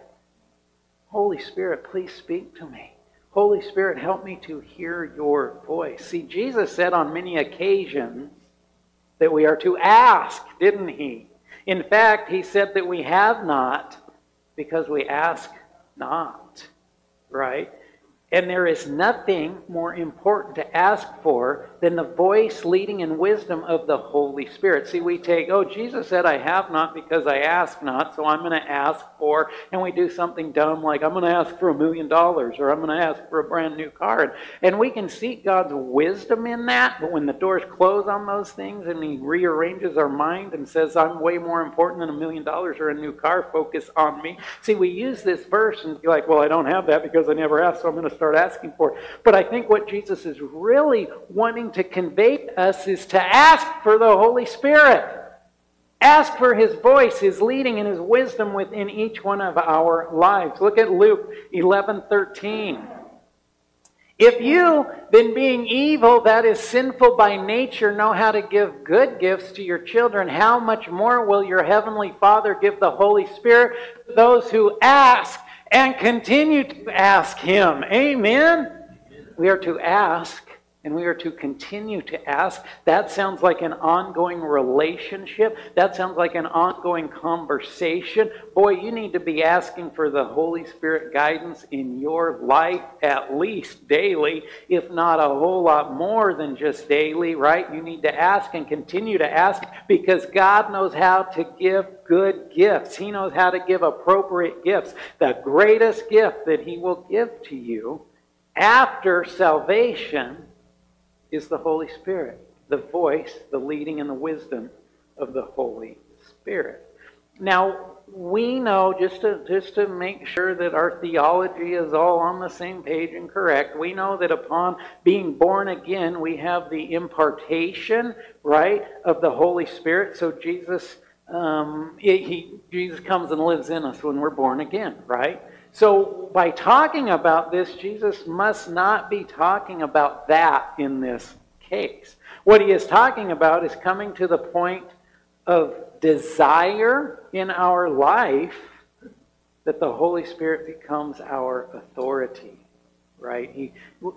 Holy Spirit, please speak to me. Holy Spirit, help me to hear your voice. See, Jesus said on many occasions that we are to ask, didn't He? In fact, He said that we have not because we ask not, right? And there is nothing more important to ask for than the voice, leading, and wisdom of the Holy Spirit. See, we take, oh, Jesus said, I have not because I ask not, so I'm going to ask for, and we do something dumb like, I'm going to ask for a million dollars, or I'm going to ask for a brand new car. And we can seek God's wisdom in that, but when the doors close on those things and He rearranges our mind and says, I'm way more important than a million dollars or a new car, focus on me. See, we use this verse and be like, well, I don't have that because I never asked, so I'm going to start asking for it. But I think what Jesus is really wanting to convey to us is to ask for the Holy Spirit. Ask for His voice, His leading, and His wisdom within each one of our lives. Look at Luke eleven thirteen. If you, then being evil, that is sinful by nature, know how to give good gifts to your children, how much more will your heavenly Father give the Holy Spirit to those who ask and continue to ask Him? Amen? We are to ask, and we are to continue to ask. That sounds like an ongoing relationship. That sounds like an ongoing conversation. Boy, you need to be asking for the Holy Spirit guidance in your life at least daily, if not a whole lot more than just daily, right? You need to ask and continue to ask because God knows how to give good gifts. He knows how to give appropriate gifts. The greatest gift that He will give to you after salvation is the Holy Spirit, the voice, the leading, and the wisdom of the Holy Spirit. Now, we know, just to, just to make sure that our theology is all on the same page and correct, we know that upon being born again, we have the impartation, right, of the Holy Spirit. So Jesus, um, he, he, Jesus comes and lives in us when we're born again, right? So by talking about this, Jesus must not be talking about that in this case. What He is talking about is coming to the point of desire in our life that the Holy Spirit becomes our authority, right? He,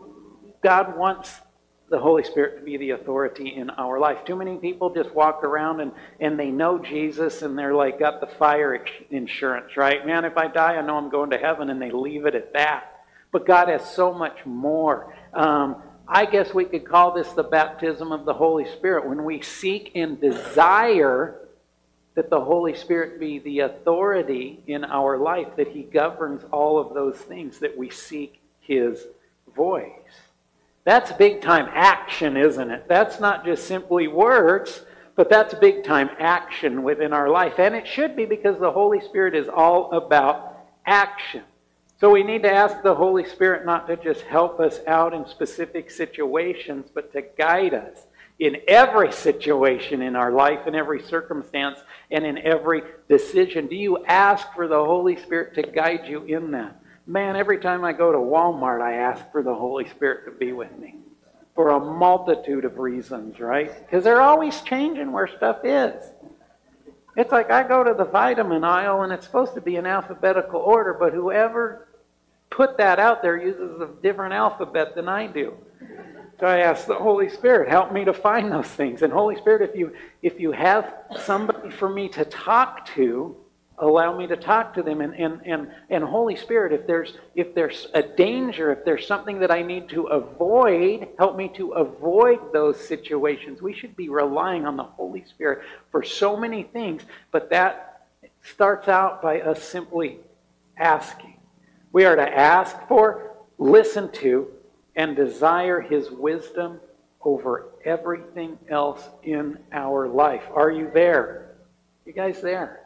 God wants the Holy Spirit to be the authority in our life. Too many people just walk around and, and they know Jesus and they're like got the fire insurance, right? Man, if I die, I know I'm going to heaven, and they leave it at that. But God has so much more. Um, I guess we could call this the baptism of the Holy Spirit. When we seek and desire that the Holy Spirit be the authority in our life, that He governs all of those things, that we seek His voice. That's big time action, isn't it? That's not just simply words, but that's big time action within our life. And it should be, because the Holy Spirit is all about action. So we need to ask the Holy Spirit not to just help us out in specific situations, but to guide us in every situation in our life, in every circumstance, and in every decision. Do you ask for the Holy Spirit to guide you in that? Man, every time I go to Walmart, I ask for the Holy Spirit to be with me for a multitude of reasons, right? Because they're always changing where stuff is. It's like I go to the vitamin aisle, and it's supposed to be in alphabetical order, but whoever put that out there uses a different alphabet than I do. So I ask the Holy Spirit, help me to find those things. And Holy Spirit, if you if you have somebody for me to talk to, allow me to talk to them. And, and, and, and Holy Spirit, if there's if there's a danger, if there's something that I need to avoid, help me to avoid those situations. We should be relying on the Holy Spirit for so many things, but that starts out by us simply asking. We are to ask for, listen to, and desire His wisdom over everything else in our life. Are you there? You guys there?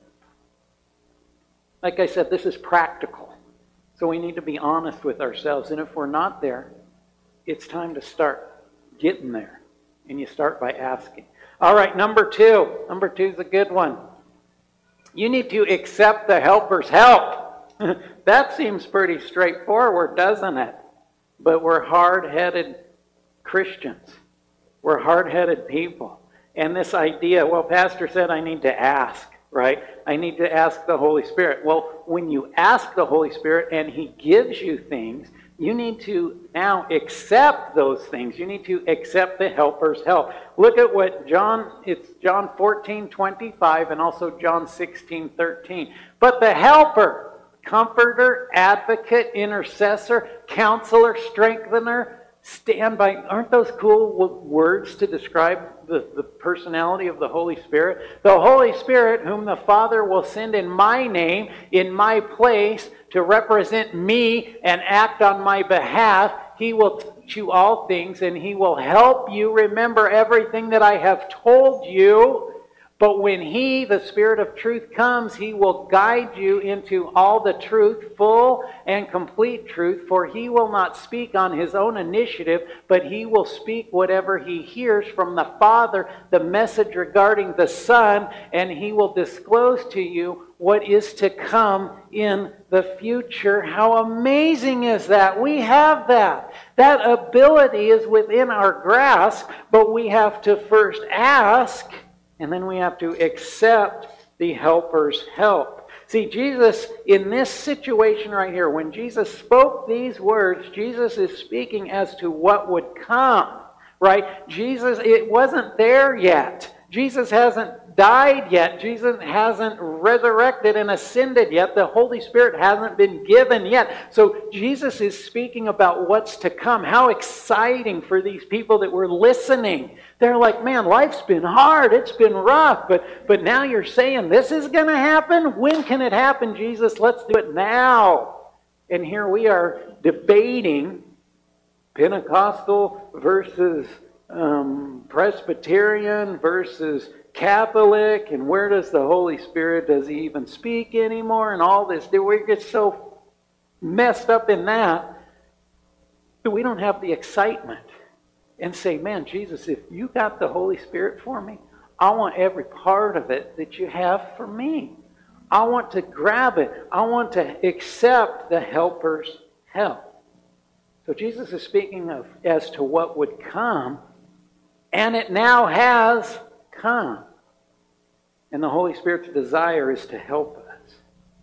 Like I said, this is practical. So we need to be honest with ourselves. And if we're not there, it's time to start getting there. And you start by asking. All right, number two. Number two is a good one. You need to accept the helper's help. That seems pretty straightforward, doesn't it? But we're hard-headed Christians. We're hard-headed people. And this idea, well, Pastor said I need to ask, right? I need to ask the Holy Spirit. Well, when you ask the Holy Spirit and He gives you things, you need to now accept those things. You need to accept the helper's help. Look at what John, it's John fourteen twenty-five and also John sixteen thirteen. But the helper, Comforter, advocate, intercessor, counselor, strengthener, standby. Aren't those cool w- words to describe the, the personality of the Holy Spirit? The Holy Spirit, whom the Father will send in my name, in my place, to represent me and act on my behalf. He will teach you all things, and He will help you remember everything that I have told you. But when He, the Spirit of truth, comes, He will guide you into all the truth, full and complete truth. For He will not speak on His own initiative, but He will speak whatever He hears from the Father, the message regarding the Son, and He will disclose to you what is to come in the future. How amazing is that? We have that. That ability is within our grasp, but we have to first ask, and then we have to accept the helper's help. See, Jesus, in this situation right here, when Jesus spoke these words, Jesus is speaking as to what would come, right? Jesus, it wasn't there yet. Jesus hasn't died yet. Jesus hasn't resurrected and ascended yet. The Holy Spirit hasn't been given yet. So Jesus is speaking about what's to come. How exciting for these people that were listening. They're like, man, life's been hard. It's been rough. But, but now you're saying this is going to happen? When can it happen, Jesus? Let's do it now. And here we are debating Pentecostal versus um, Presbyterian versus Catholic, and where does the Holy Spirit, does He even speak anymore, and all this. We get so messed up in that that we don't have the excitement and say, man, Jesus, if you got the Holy Spirit for me, I want every part of it that you have for me. I want to grab it. I want to accept the helper's help. So Jesus is speaking of as to what would come, and it now has come. And the Holy Spirit's desire is to help us.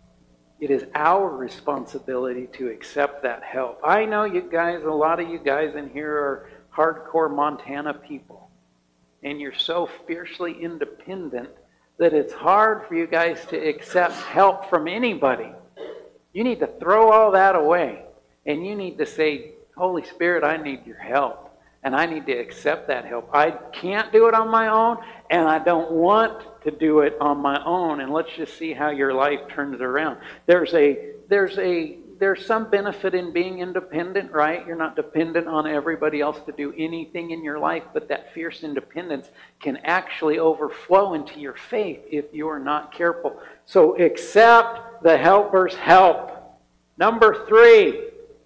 It is our responsibility to accept that help. I know you guys, a lot of you guys in here are hardcore Montana people. And you're so fiercely independent that it's hard for you guys to accept help from anybody. You need to throw all that away. And you need to say, Holy Spirit, I need your help. And I need to accept that help. I can't do it on my own, and I don't want to do it on my own. And let's just see how your life turns around. There's a there's a there's some benefit in being independent, right? You're not dependent on everybody else to do anything in your life, but that fierce independence can actually overflow into your faith if you are not careful. So accept the helper's help. Number three,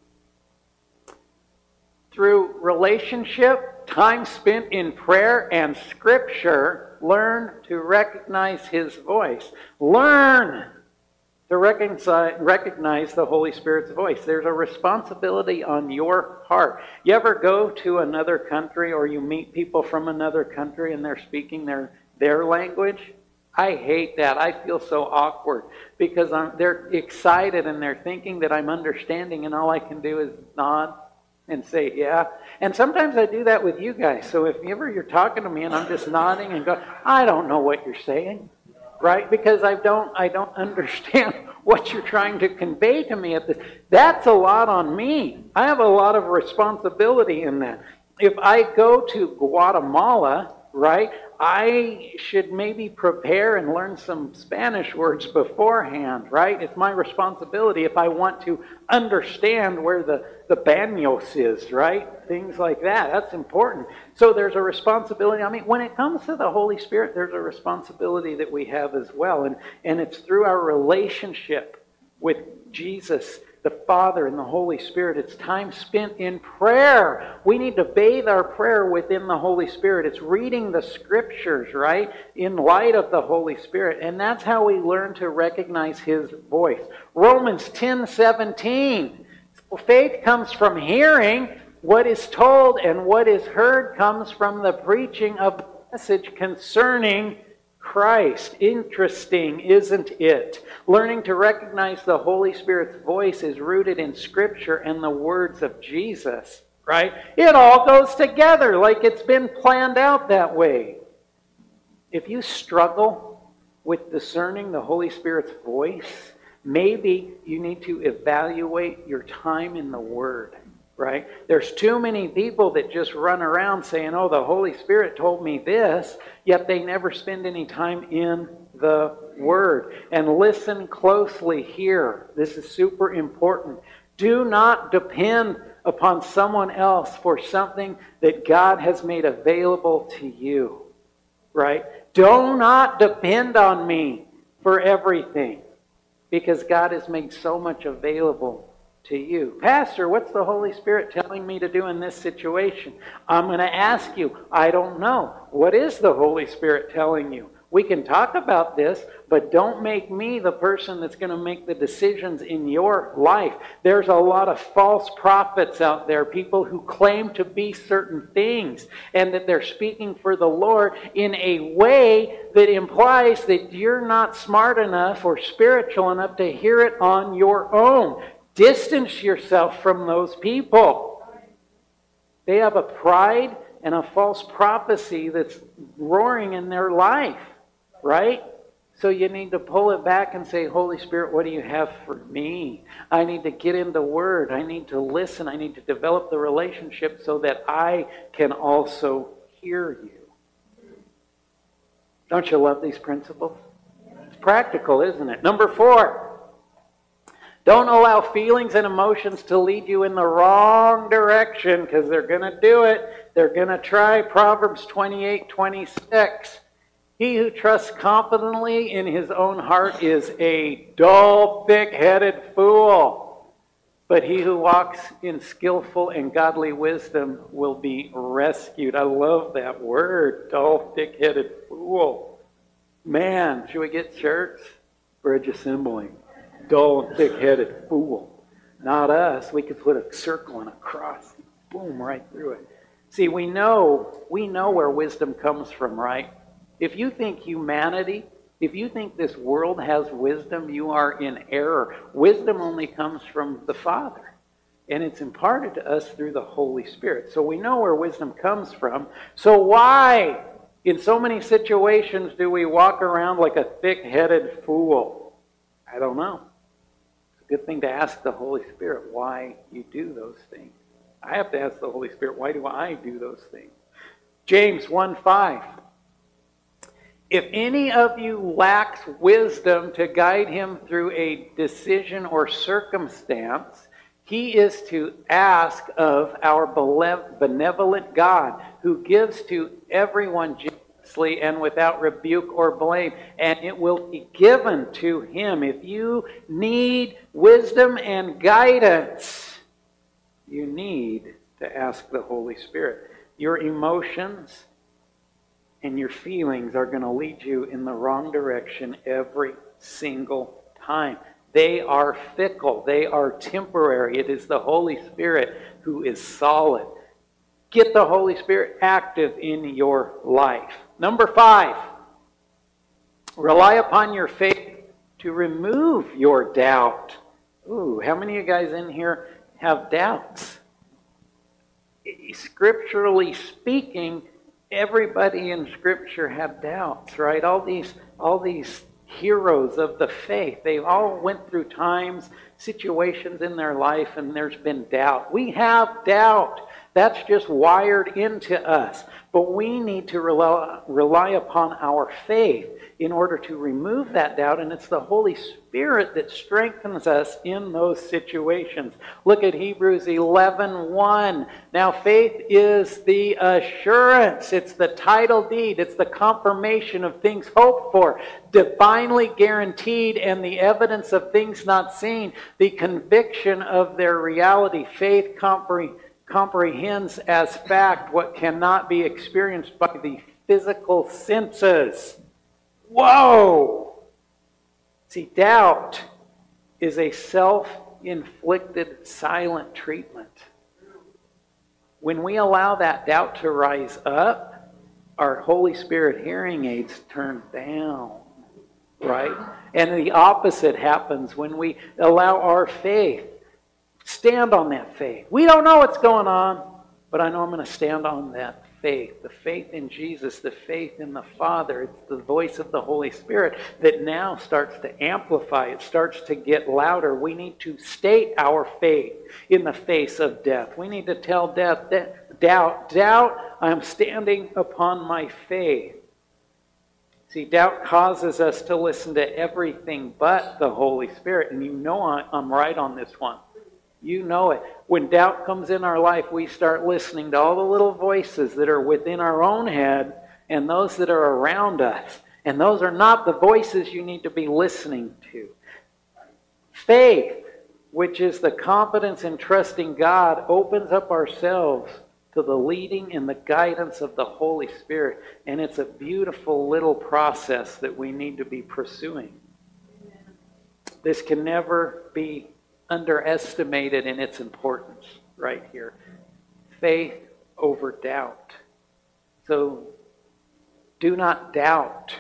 through relationship, time spent in prayer, and Scripture, learn to recognize His voice. Learn to recognize the Holy Spirit's voice. There's a responsibility on your part. You ever go to another country or you meet people from another country and they're speaking their, their language? I hate that. I feel so awkward because I'm, they're excited and they're thinking that I'm understanding, and all I can do is nod and say, yeah. And sometimes I do that with you guys. So if ever you're talking to me and I'm just nodding and going, I don't know what you're saying, right? Because I don't I don't understand what you're trying to convey to me at this. That's a lot on me. I have a lot of responsibility in that. If I go to Guatemala, right, I should maybe prepare and learn some Spanish words beforehand, right? It's my responsibility if I want to understand where the, the baños is, right? Things like that. That's important. So there's a responsibility. I mean, when it comes to the Holy Spirit, there's a responsibility that we have as well. And, and it's through our relationship with Jesus, the Father, and the Holy Spirit. It's time spent in prayer. We need to bathe our prayer within the Holy Spirit. It's reading the Scriptures, right, in light of the Holy Spirit. And that's how we learn to recognize His voice. Romans ten seventeen. Faith comes from hearing. What is told and what is heard comes from the preaching of the message concerning Christ. Interesting, isn't it? Learning to recognize the Holy Spirit's voice is rooted in Scripture and the words of Jesus, right? It all goes together like it's been planned out that way. If you struggle with discerning the Holy Spirit's voice, Maybe you need to evaluate your time in the Word, right? There's too many people that just run around saying, oh, the Holy Spirit told me this, yet they never spend any time in the Word. And listen closely here. This is super important. Do not depend upon someone else for something that God has made available to you, right? Do not depend on me for everything, because God has made so much available to you. Pastor, what's the Holy Spirit telling me to do in this situation? I'm going to ask you, I don't know. What is the Holy Spirit telling you? We can talk about this, but don't make me the person that's going to make the decisions in your life. There's a lot of false prophets out there, people who claim to be certain things, and that they're speaking for the Lord in a way that implies that you're not smart enough or spiritual enough to hear it on your own. Distance yourself from those people. They have a pride and a false prophecy that's roaring in their life. Right? So you need to pull it back and say, Holy Spirit, what do you have for me? I need to get in the Word. I need to listen. I need to develop the relationship so that I can also hear you. Don't you love these principles? It's practical, isn't it? Number four, don't allow feelings and emotions to lead you in the wrong direction, because they're going to do it. They're going to try. Proverbs twenty-eight twenty-six. He who trusts confidently in his own heart is a dull, thick-headed fool. But he who walks in skillful and godly wisdom will be rescued. I love that word, dull, thick-headed fool. Man, should we get shirts? Bridge Assembly. Dull and thick-headed fool. Not us. We could put a circle and a cross. Boom, right through it. See, we know, we know where wisdom comes from, right? If you think humanity, if you think this world has wisdom, you are in error. Wisdom only comes from the Father, and it's imparted to us through the Holy Spirit. So we know where wisdom comes from. So why, in so many situations, do we walk around like a thick-headed fool? I don't know. It's a good thing to ask the Holy Spirit why you do those things. I have to ask the Holy Spirit, why do I do those things? James one five. If any of you lacks wisdom to guide him through a decision or circumstance, he is to ask of our benevolent God, who gives to everyone generously and without rebuke or blame, and it will be given to him. If you need wisdom and guidance, you need to ask the Holy Spirit. Your emotions and your feelings are going to lead you in the wrong direction every single time. They are fickle. They are temporary. It is the Holy Spirit who is solid. Get the Holy Spirit active in your life. Number five, rely upon your faith to remove your doubt. Ooh, how many of you guys in here have doubts? Scripturally speaking, everybody in Scripture had doubts, right? All these, all these heroes of the faith, they all went through times, situations in their life, and there's been doubt. We have doubt. That's just wired into us. But we need to rely, rely upon our faith in order to remove that doubt, and it's the Holy Spirit that strengthens us in those situations. Look at Hebrews eleven one. Now faith is the assurance. It's the title deed. It's the confirmation of things hoped for, divinely guaranteed, and the evidence of things not seen, the conviction of their reality. Faith comprehends comprehends as fact what cannot be experienced by the physical senses. Whoa! See, doubt is a self-inflicted silent treatment. When we allow that doubt to rise up, our Holy Spirit hearing aids turn down, right? And the opposite happens when we allow our faith. Stand on that faith. We don't know what's going on, but I know I'm going to stand on that faith, the faith in Jesus, the faith in the Father. It's the voice of the Holy Spirit that now starts to amplify. It starts to get louder. We need to state our faith in the face of death. We need to tell death, doubt, doubt, I'm standing upon my faith. See, doubt causes us to listen to everything but the Holy Spirit. And you know I'm right on this one. You know it. When doubt comes in our life, we start listening to all the little voices that are within our own head and those that are around us. And those are not the voices you need to be listening to. Faith, which is the confidence in trusting God, opens up ourselves to the leading and the guidance of the Holy Spirit. And it's a beautiful little process that we need to be pursuing. This can never be underestimated in its importance right here. Faith over doubt. So do not doubt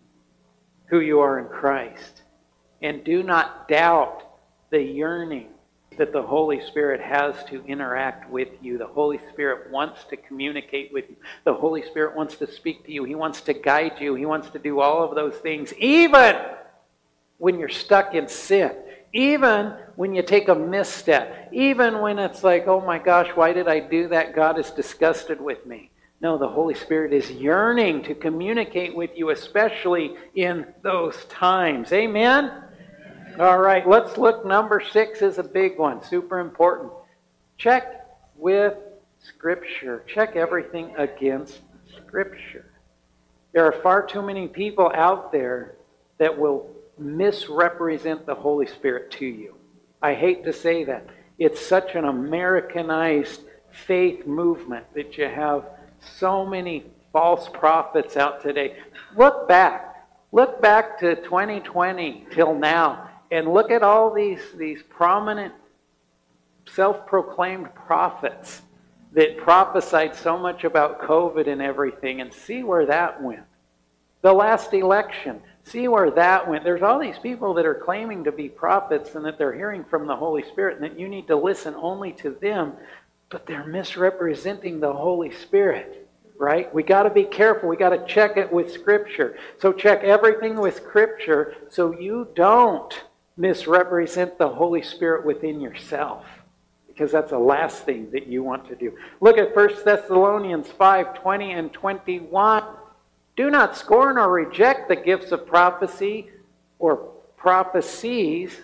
who you are in Christ. And do not doubt the yearning that the Holy Spirit has to interact with you. The Holy Spirit wants to communicate with you. The Holy Spirit wants to speak to you. He wants to guide you. He wants to do all of those things, even when you're stuck in sin. Even when you take a misstep. Even when it's like, oh my gosh, why did I do that? God is disgusted with me. No, the Holy Spirit is yearning to communicate with you, especially in those times. Amen? All right, let's look. Number six is a big one, super important. Check with Scripture. Check everything against Scripture. There are far too many people out there that will misrepresent the Holy Spirit to you. I hate to say that. It's such an Americanized faith movement that you have so many false prophets out today. Look back. Look back to twenty twenty till now and look at all these, these prominent self-proclaimed prophets that prophesied so much about COVID and everything, and see where that went. The last election, see where that went. There's all these people that are claiming to be prophets and that they're hearing from the Holy Spirit and that you need to listen only to them, but they're misrepresenting the Holy Spirit, right? We got to be careful. We got to check it with Scripture. So check everything with Scripture so you don't misrepresent the Holy Spirit within yourself, because that's the last thing that you want to do. Look at First Thessalonians five, twenty and twenty-one. Do not scorn or reject the gifts of prophecy or prophecies,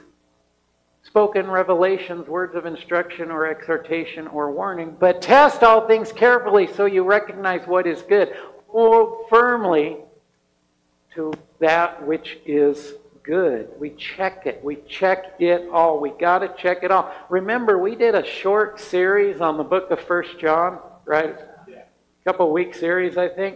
spoken revelations, words of instruction or exhortation or warning, but test all things carefully so you recognize what is good. Hold firmly to that which is good. We check it. We check it all. We got to check it all. Remember, we did a short series on the book of First John, right? A couple week series, I think.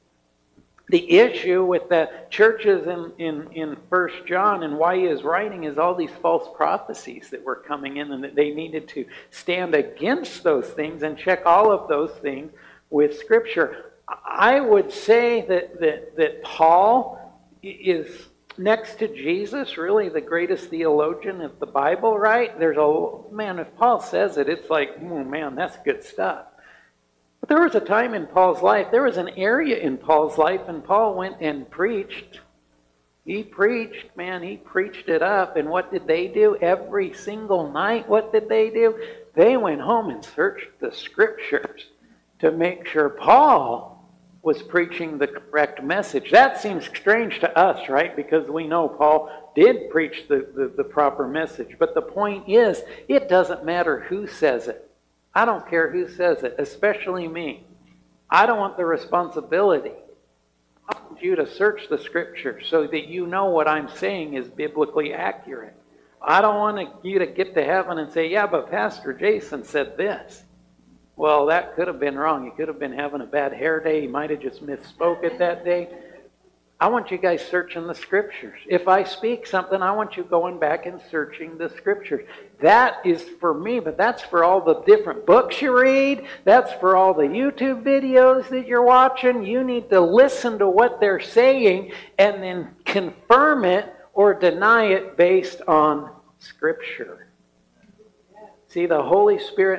The issue with the churches in, in, in First John and why he is writing is all these false prophecies that were coming in, and that they needed to stand against those things and check all of those things with Scripture. I would say that, that, that Paul is, next to Jesus, really the greatest theologian of the Bible, right? There's a, man, if Paul says it, it's like, oh man, that's good stuff. But there was a time in Paul's life, there was an area in Paul's life, and Paul went and preached. He preached, man, he preached it up. And what did they do? Every single night, what did they do? They went home and searched the Scriptures to make sure Paul was preaching the correct message. That seems strange to us, right? Because we know Paul did preach the, the, the proper message. But the point is, it doesn't matter who says it. I don't care who says it, especially me. I don't want the responsibility. I want you to search the Scripture so that you know what I'm saying is biblically accurate. I don't want you to get to heaven and say, yeah, but Pastor Jason said this. Well, that could have been wrong. He could have been having a bad hair day. He might have just misspoke it that day. I want you guys searching the Scriptures. If I speak something, I want you going back and searching the Scriptures. That is for me, but that's for all the different books you read. That's for all the YouTube videos that you're watching. You need to listen to what they're saying and then confirm it or deny it based on Scripture. See, the Holy Spirit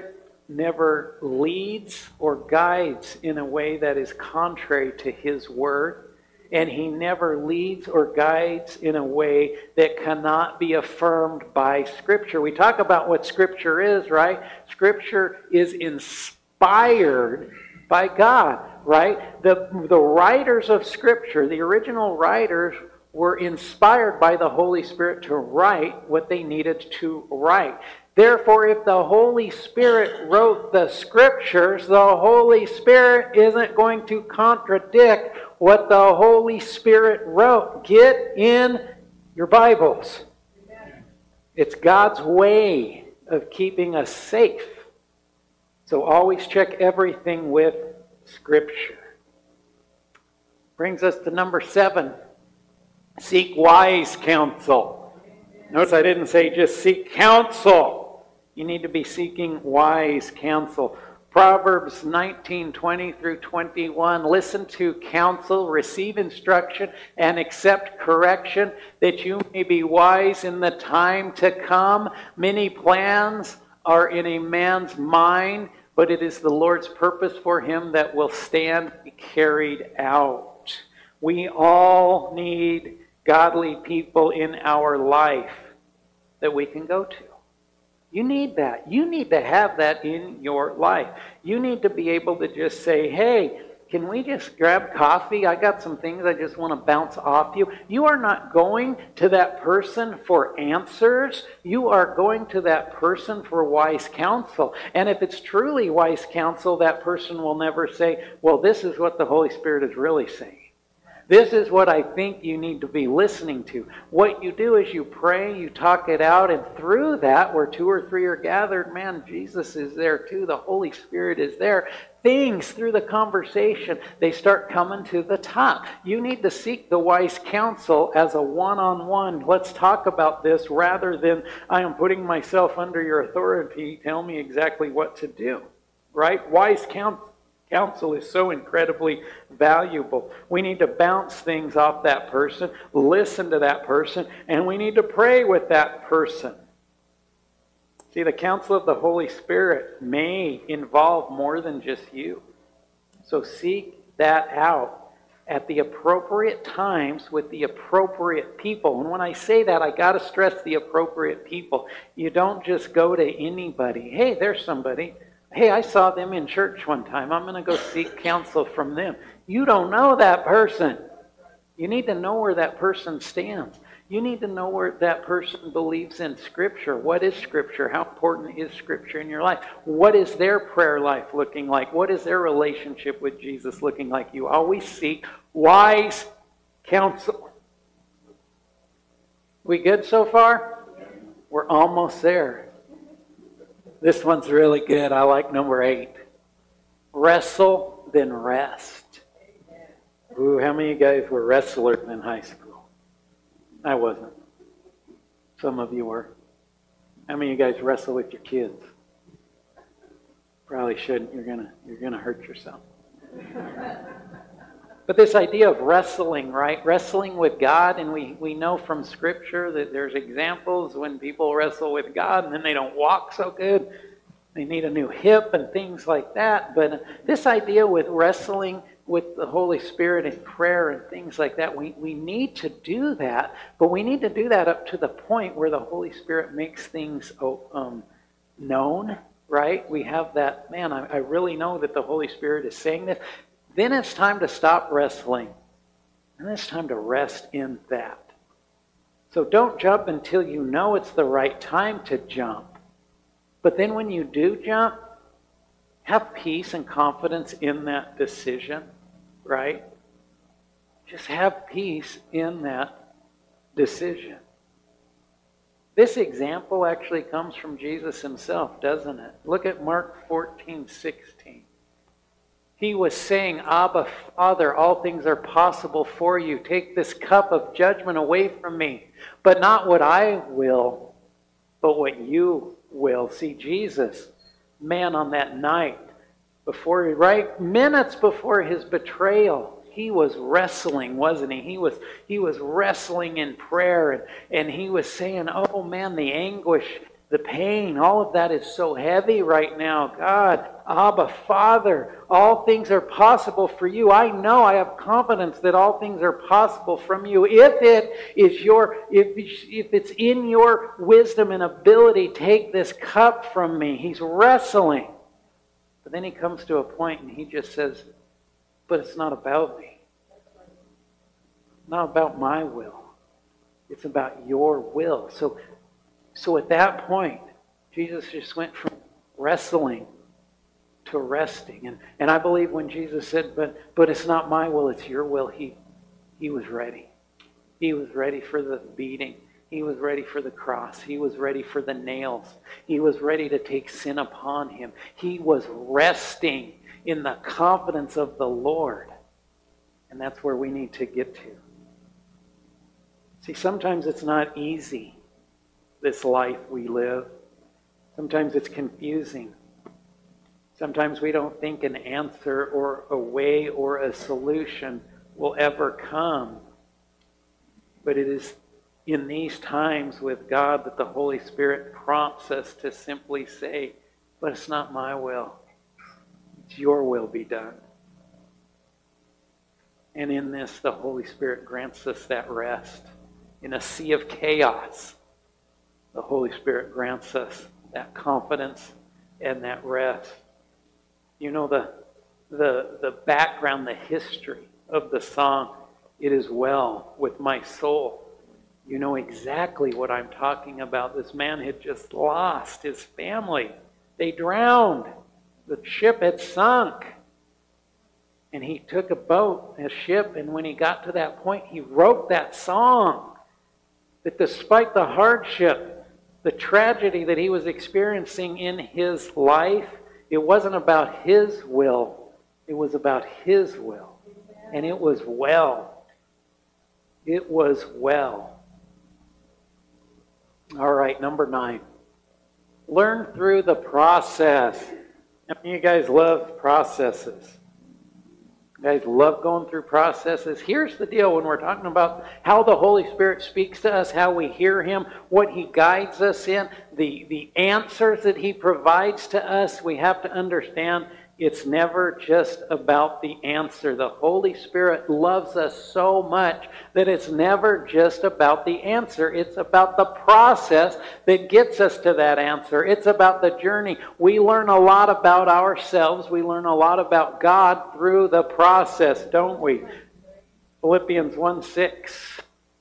never leads or guides in a way that is contrary to His Word. And He never leads or guides in a way that cannot be affirmed by Scripture. We talk about what Scripture is, right? Scripture is inspired by God, right? The, the writers of Scripture, the original writers, were inspired by the Holy Spirit to write what they needed to write. Therefore, if the Holy Spirit wrote the Scriptures, the Holy Spirit isn't going to contradict what the Holy Spirit wrote. Get in your Bibles. It's God's way of keeping us safe. So always check everything with Scripture. Brings us to number seven. Seek wise counsel. Notice I didn't say just seek counsel. You need to be seeking wise counsel. Proverbs nineteen, twenty through twenty-one. Listen to counsel, receive instruction, and accept correction, that you may be wise in the time to come. Many plans are in a man's mind, but it is the Lord's purpose for him that will stand carried out. We all need godly people in our life that we can go to. You need that. You need to have that in your life. You need to be able to just say, hey, can we just grab coffee? I got some things I just want to bounce off you. You are not going to that person for answers. You are going to that person for wise counsel. And if it's truly wise counsel, that person will never say, well, this is what the Holy Spirit is really saying. This is what I think you need to be listening to. What you do is you pray, you talk it out, and through that, where two or three are gathered, man, Jesus is there too. The Holy Spirit is there. Things through the conversation, they start coming to the top. You need to seek the wise counsel as a one-on-one. Let's talk about this rather than I am putting myself under your authority. Tell me exactly what to do. Right? Wise counsel. Counsel is so incredibly valuable. We need to bounce things off that person, listen to that person, and we need to pray with that person. See, the counsel of the Holy Spirit may involve more than just you. So seek that out at the appropriate times with the appropriate people. And when I say that, I got to stress the appropriate people. You don't just go to anybody. Hey, there's somebody. Hey, I saw them in church one time. I'm going to go seek counsel from them. You don't know that person. You need to know where that person stands. You need to know where that person believes in Scripture. What is Scripture? How important is Scripture in your life? What is their prayer life looking like? What is their relationship with Jesus looking like? You always seek wise counsel. We good so far? We're almost there. This one's really good. I like number eight. Wrestle, then rest. Ooh, how many of you guys were wrestlers in high school? I wasn't. Some of you were. How many of you guys wrestle with your kids? Probably shouldn't. You're gonna you're gonna hurt yourself. But this idea of wrestling, right? Wrestling with God, and we, we know from Scripture that there's examples when people wrestle with God and then they don't walk so good. They need a new hip and things like that. But this idea with wrestling with the Holy Spirit and prayer and things like that, we, we need to do that, but we need to do that up to the point where the Holy Spirit makes things um, known, right? We have that, man, I, I really know that the Holy Spirit is saying this. Then it's time to stop wrestling. And it's time to rest in that. So don't jump until you know it's the right time to jump. But then when you do jump, have peace and confidence in that decision, right? Just have peace in that decision. This example actually comes from Jesus himself, doesn't it? Look at Mark fourteen sixteen. He was saying, Abba, Father, all things are possible for you. Take this cup of judgment away from me. But not what I will, but what you will. See, Jesus, man, on that night, before, right, minutes before his betrayal, he was wrestling, wasn't he? He was, he was wrestling in prayer, and, and he was saying, oh man, the anguish the pain, all of that is so heavy right now. God, Abba, Father, all things are possible for you. I know, I have confidence that all things are possible from you. If it is your, if, if it's in your wisdom and ability, take this cup from me. He's wrestling. But then he comes to a point and he just says, but it's not about me. Not about my will. It's about your will. So, so at that point, Jesus just went from wrestling to resting. And, and I believe when Jesus said, but, but it's not my will, it's your will, he, he was ready. He was ready for the beating. He was ready for the cross. He was ready for the nails. He was ready to take sin upon him. He was resting in the confidence of the Lord. And that's where we need to get to. See, sometimes it's not easy, this life we live. Sometimes it's confusing. Sometimes we don't think an answer or a way or a solution will ever come. But it is in these times with God that the Holy Spirit prompts us to simply say, but it's not my will. It's your will be done. And in this, the Holy Spirit grants us that rest. In a sea of chaos, the Holy Spirit grants us that confidence and that rest. You know the, the, the background, the history of the song, "It Is Well With My Soul." You know exactly what I'm talking about. This man had just lost his family. They drowned. The ship had sunk. And he took a boat, a ship, and when he got to that point, he wrote that song. That despite the hardship, the tragedy that he was experiencing in his life, it wasn't about his will. It was about his will. And it was well. It was well. All right, number nine. Learn through the process. I mean, you guys love processes. You guys love going through processes. Here's the deal when we're talking about how the Holy Spirit speaks to us, how we hear Him, what He guides us in, the, the answers that He provides to us. We have to understand it's never just about the answer. The Holy Spirit loves us so much that it's never just about the answer. It's about the process that gets us to that answer. It's about the journey. We learn a lot about ourselves. We learn a lot about God through the process, don't we? Philippians one six.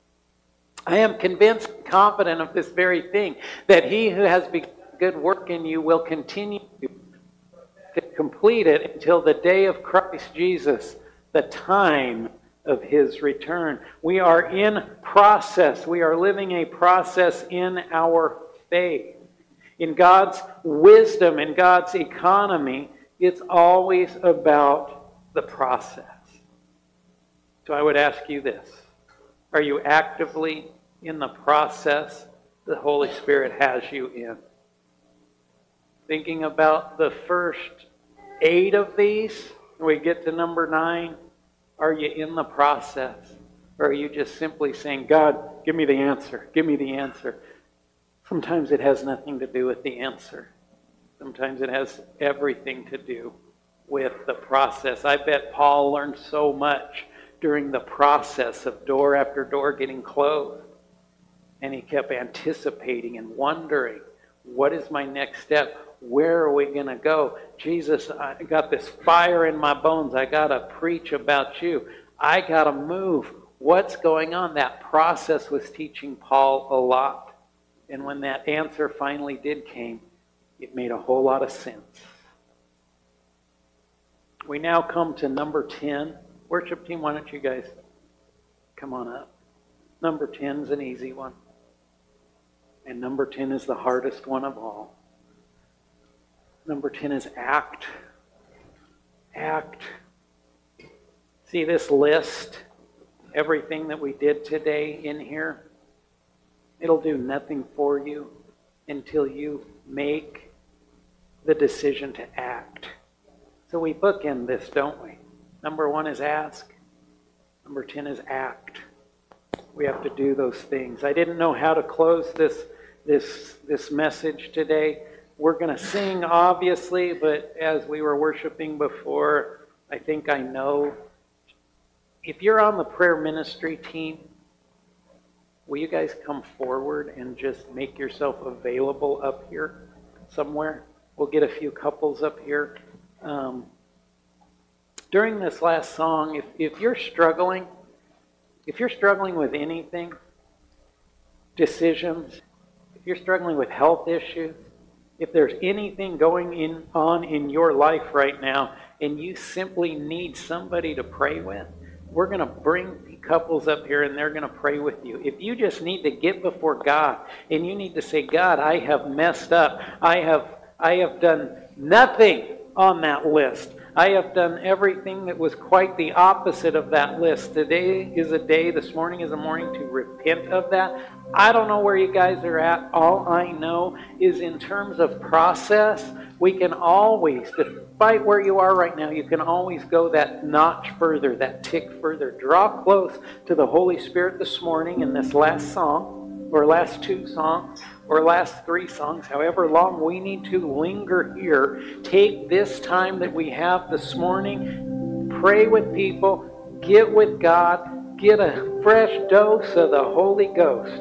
I am convinced and confident of this very thing, that He who has begun a good work in you will continue to to complete it until the day of Christ Jesus, the time of His return. We are in process. We are living a process in our faith. In God's wisdom, in God's economy, it's always about the process. So I would ask you this. Are you actively in the process the Holy Spirit has you in? Thinking about the first eight of these, when we get to number nine, are you in the process? Or are you just simply saying, God, give me the answer, give me the answer? Sometimes it has nothing to do with the answer. Sometimes it has everything to do with the process. I bet Paul learned so much during the process of door after door getting closed. And he kept anticipating and wondering, what is my next step? Where are we going to go? Jesus, I got this fire in my bones. I got to preach about you. I got to move. What's going on? That process was teaching Paul a lot. And when that answer finally did came, it made a whole lot of sense. We now come to number ten. Worship team, why don't you guys come on up? Number ten is an easy one. And number ten is the hardest one of all. Number ten is act. Act. See this list, everything that we did today in here, it'll do nothing for you until you make the decision to act. So we bookend this, don't we? Number one is ask. Number ten is act. We have to do those things. I didn't know how to close this this this message today. We're going to sing, obviously, but as we were worshiping before, I think I know. If you're on the prayer ministry team, will you guys come forward and just make yourself available up here somewhere? We'll get a few couples up here. Um, during this last song, if, if you're struggling, if you're struggling with anything, decisions, if you're struggling with health issues, if there's anything going in, on in your life right now and you simply need somebody to pray with, we're going to bring couples up here and they're going to pray with you. If you just need to get before God and you need to say, God, I have messed up. I have, I have done nothing on that list. I have done everything that was quite the opposite of that list. Today is a day, this morning is a morning to repent of that. I don't know where you guys are at. All I know is in terms of process, we can always, despite where you are right now, you can always go that notch further, that tick further. Draw close to the Holy Spirit this morning in this last song, or last two songs, or last three songs, however long we need to linger here. Take this time that we have this morning, pray with people, get with God, get a fresh dose of the Holy Ghost,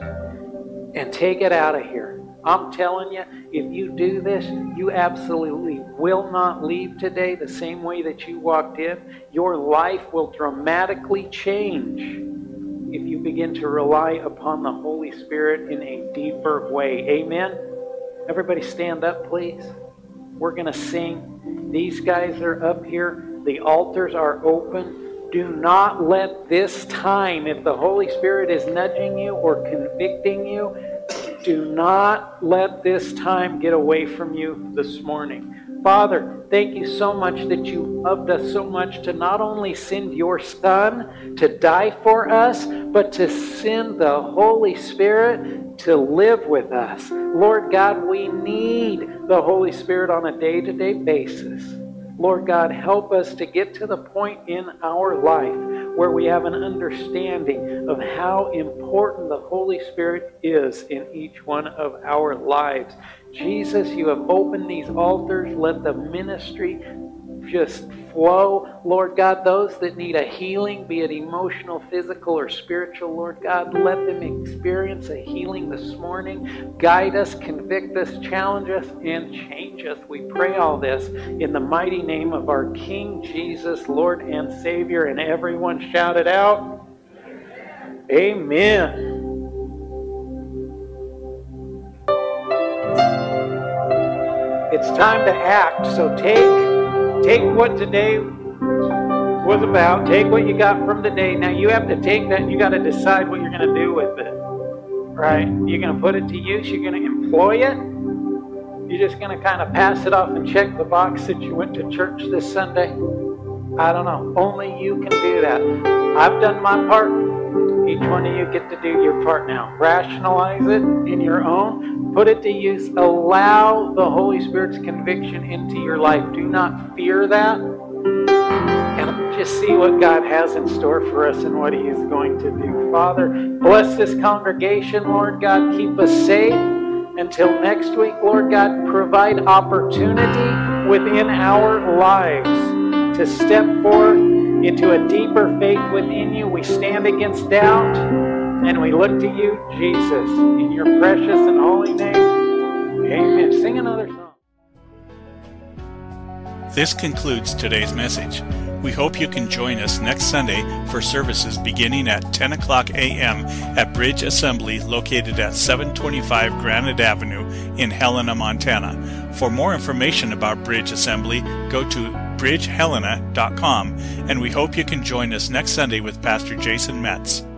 and take it out of here. I'm telling you, if you do this, you absolutely will not leave today the same way that you walked in. Your life will dramatically change if you begin to rely upon the Holy Spirit in a deeper way. Amen? Everybody stand up, please. We're going to sing. These guys are up here. The altars are open. Do not let this time, if the Holy Spirit is nudging you or convicting you, do not let this time get away from you this morning. Father, thank you so much that you loved us so much to not only send your Son to die for us, but to send the Holy Spirit to live with us. Lord God, we need the Holy Spirit on a day-to-day basis. Lord God, help us to get to the point in our life where we have an understanding of how important the Holy Spirit is in each one of our lives. Jesus, you have opened these altars. Let the ministry just flow. Lord God, those that need a healing, be it emotional, physical, or spiritual, Lord God, let them experience a healing this morning. Guide us, convict us, challenge us, and change us. We pray all this in the mighty name of our King Jesus, Lord and Savior. And everyone shouted out, Amen. It's time to act, so take Take what today was about. Take what you got from today. Now you have to take that and you got to decide what you're going to do with it. Right? You're going to put it to use. You're going to employ it. You're just going to kind of pass it off and check the box that you went to church this Sunday. I don't know. Only you can do that. I've done my part. Each one of you get to do your part now. Rationalize it in your own. Put it to use. Allow the Holy Spirit's conviction into your life. Do not fear that. And just see what God has in store for us and what He is going to do. Father, bless this congregation, Lord God. Keep us safe until next week, Lord God. Provide opportunity within our lives to step forth into a deeper faith within you. We stand against doubt and we look to you, Jesus, in your precious and holy name. Amen. Sing another song. This concludes today's message. We hope you can join us next Sunday for services beginning at ten o'clock a.m. at Bridge Assembly, located at seven twenty-five Granite Avenue in Helena, Montana. For more information about Bridge Assembly, go to bridge helena dot com, and we hope you can join us next Sunday with Pastor Jason Metz.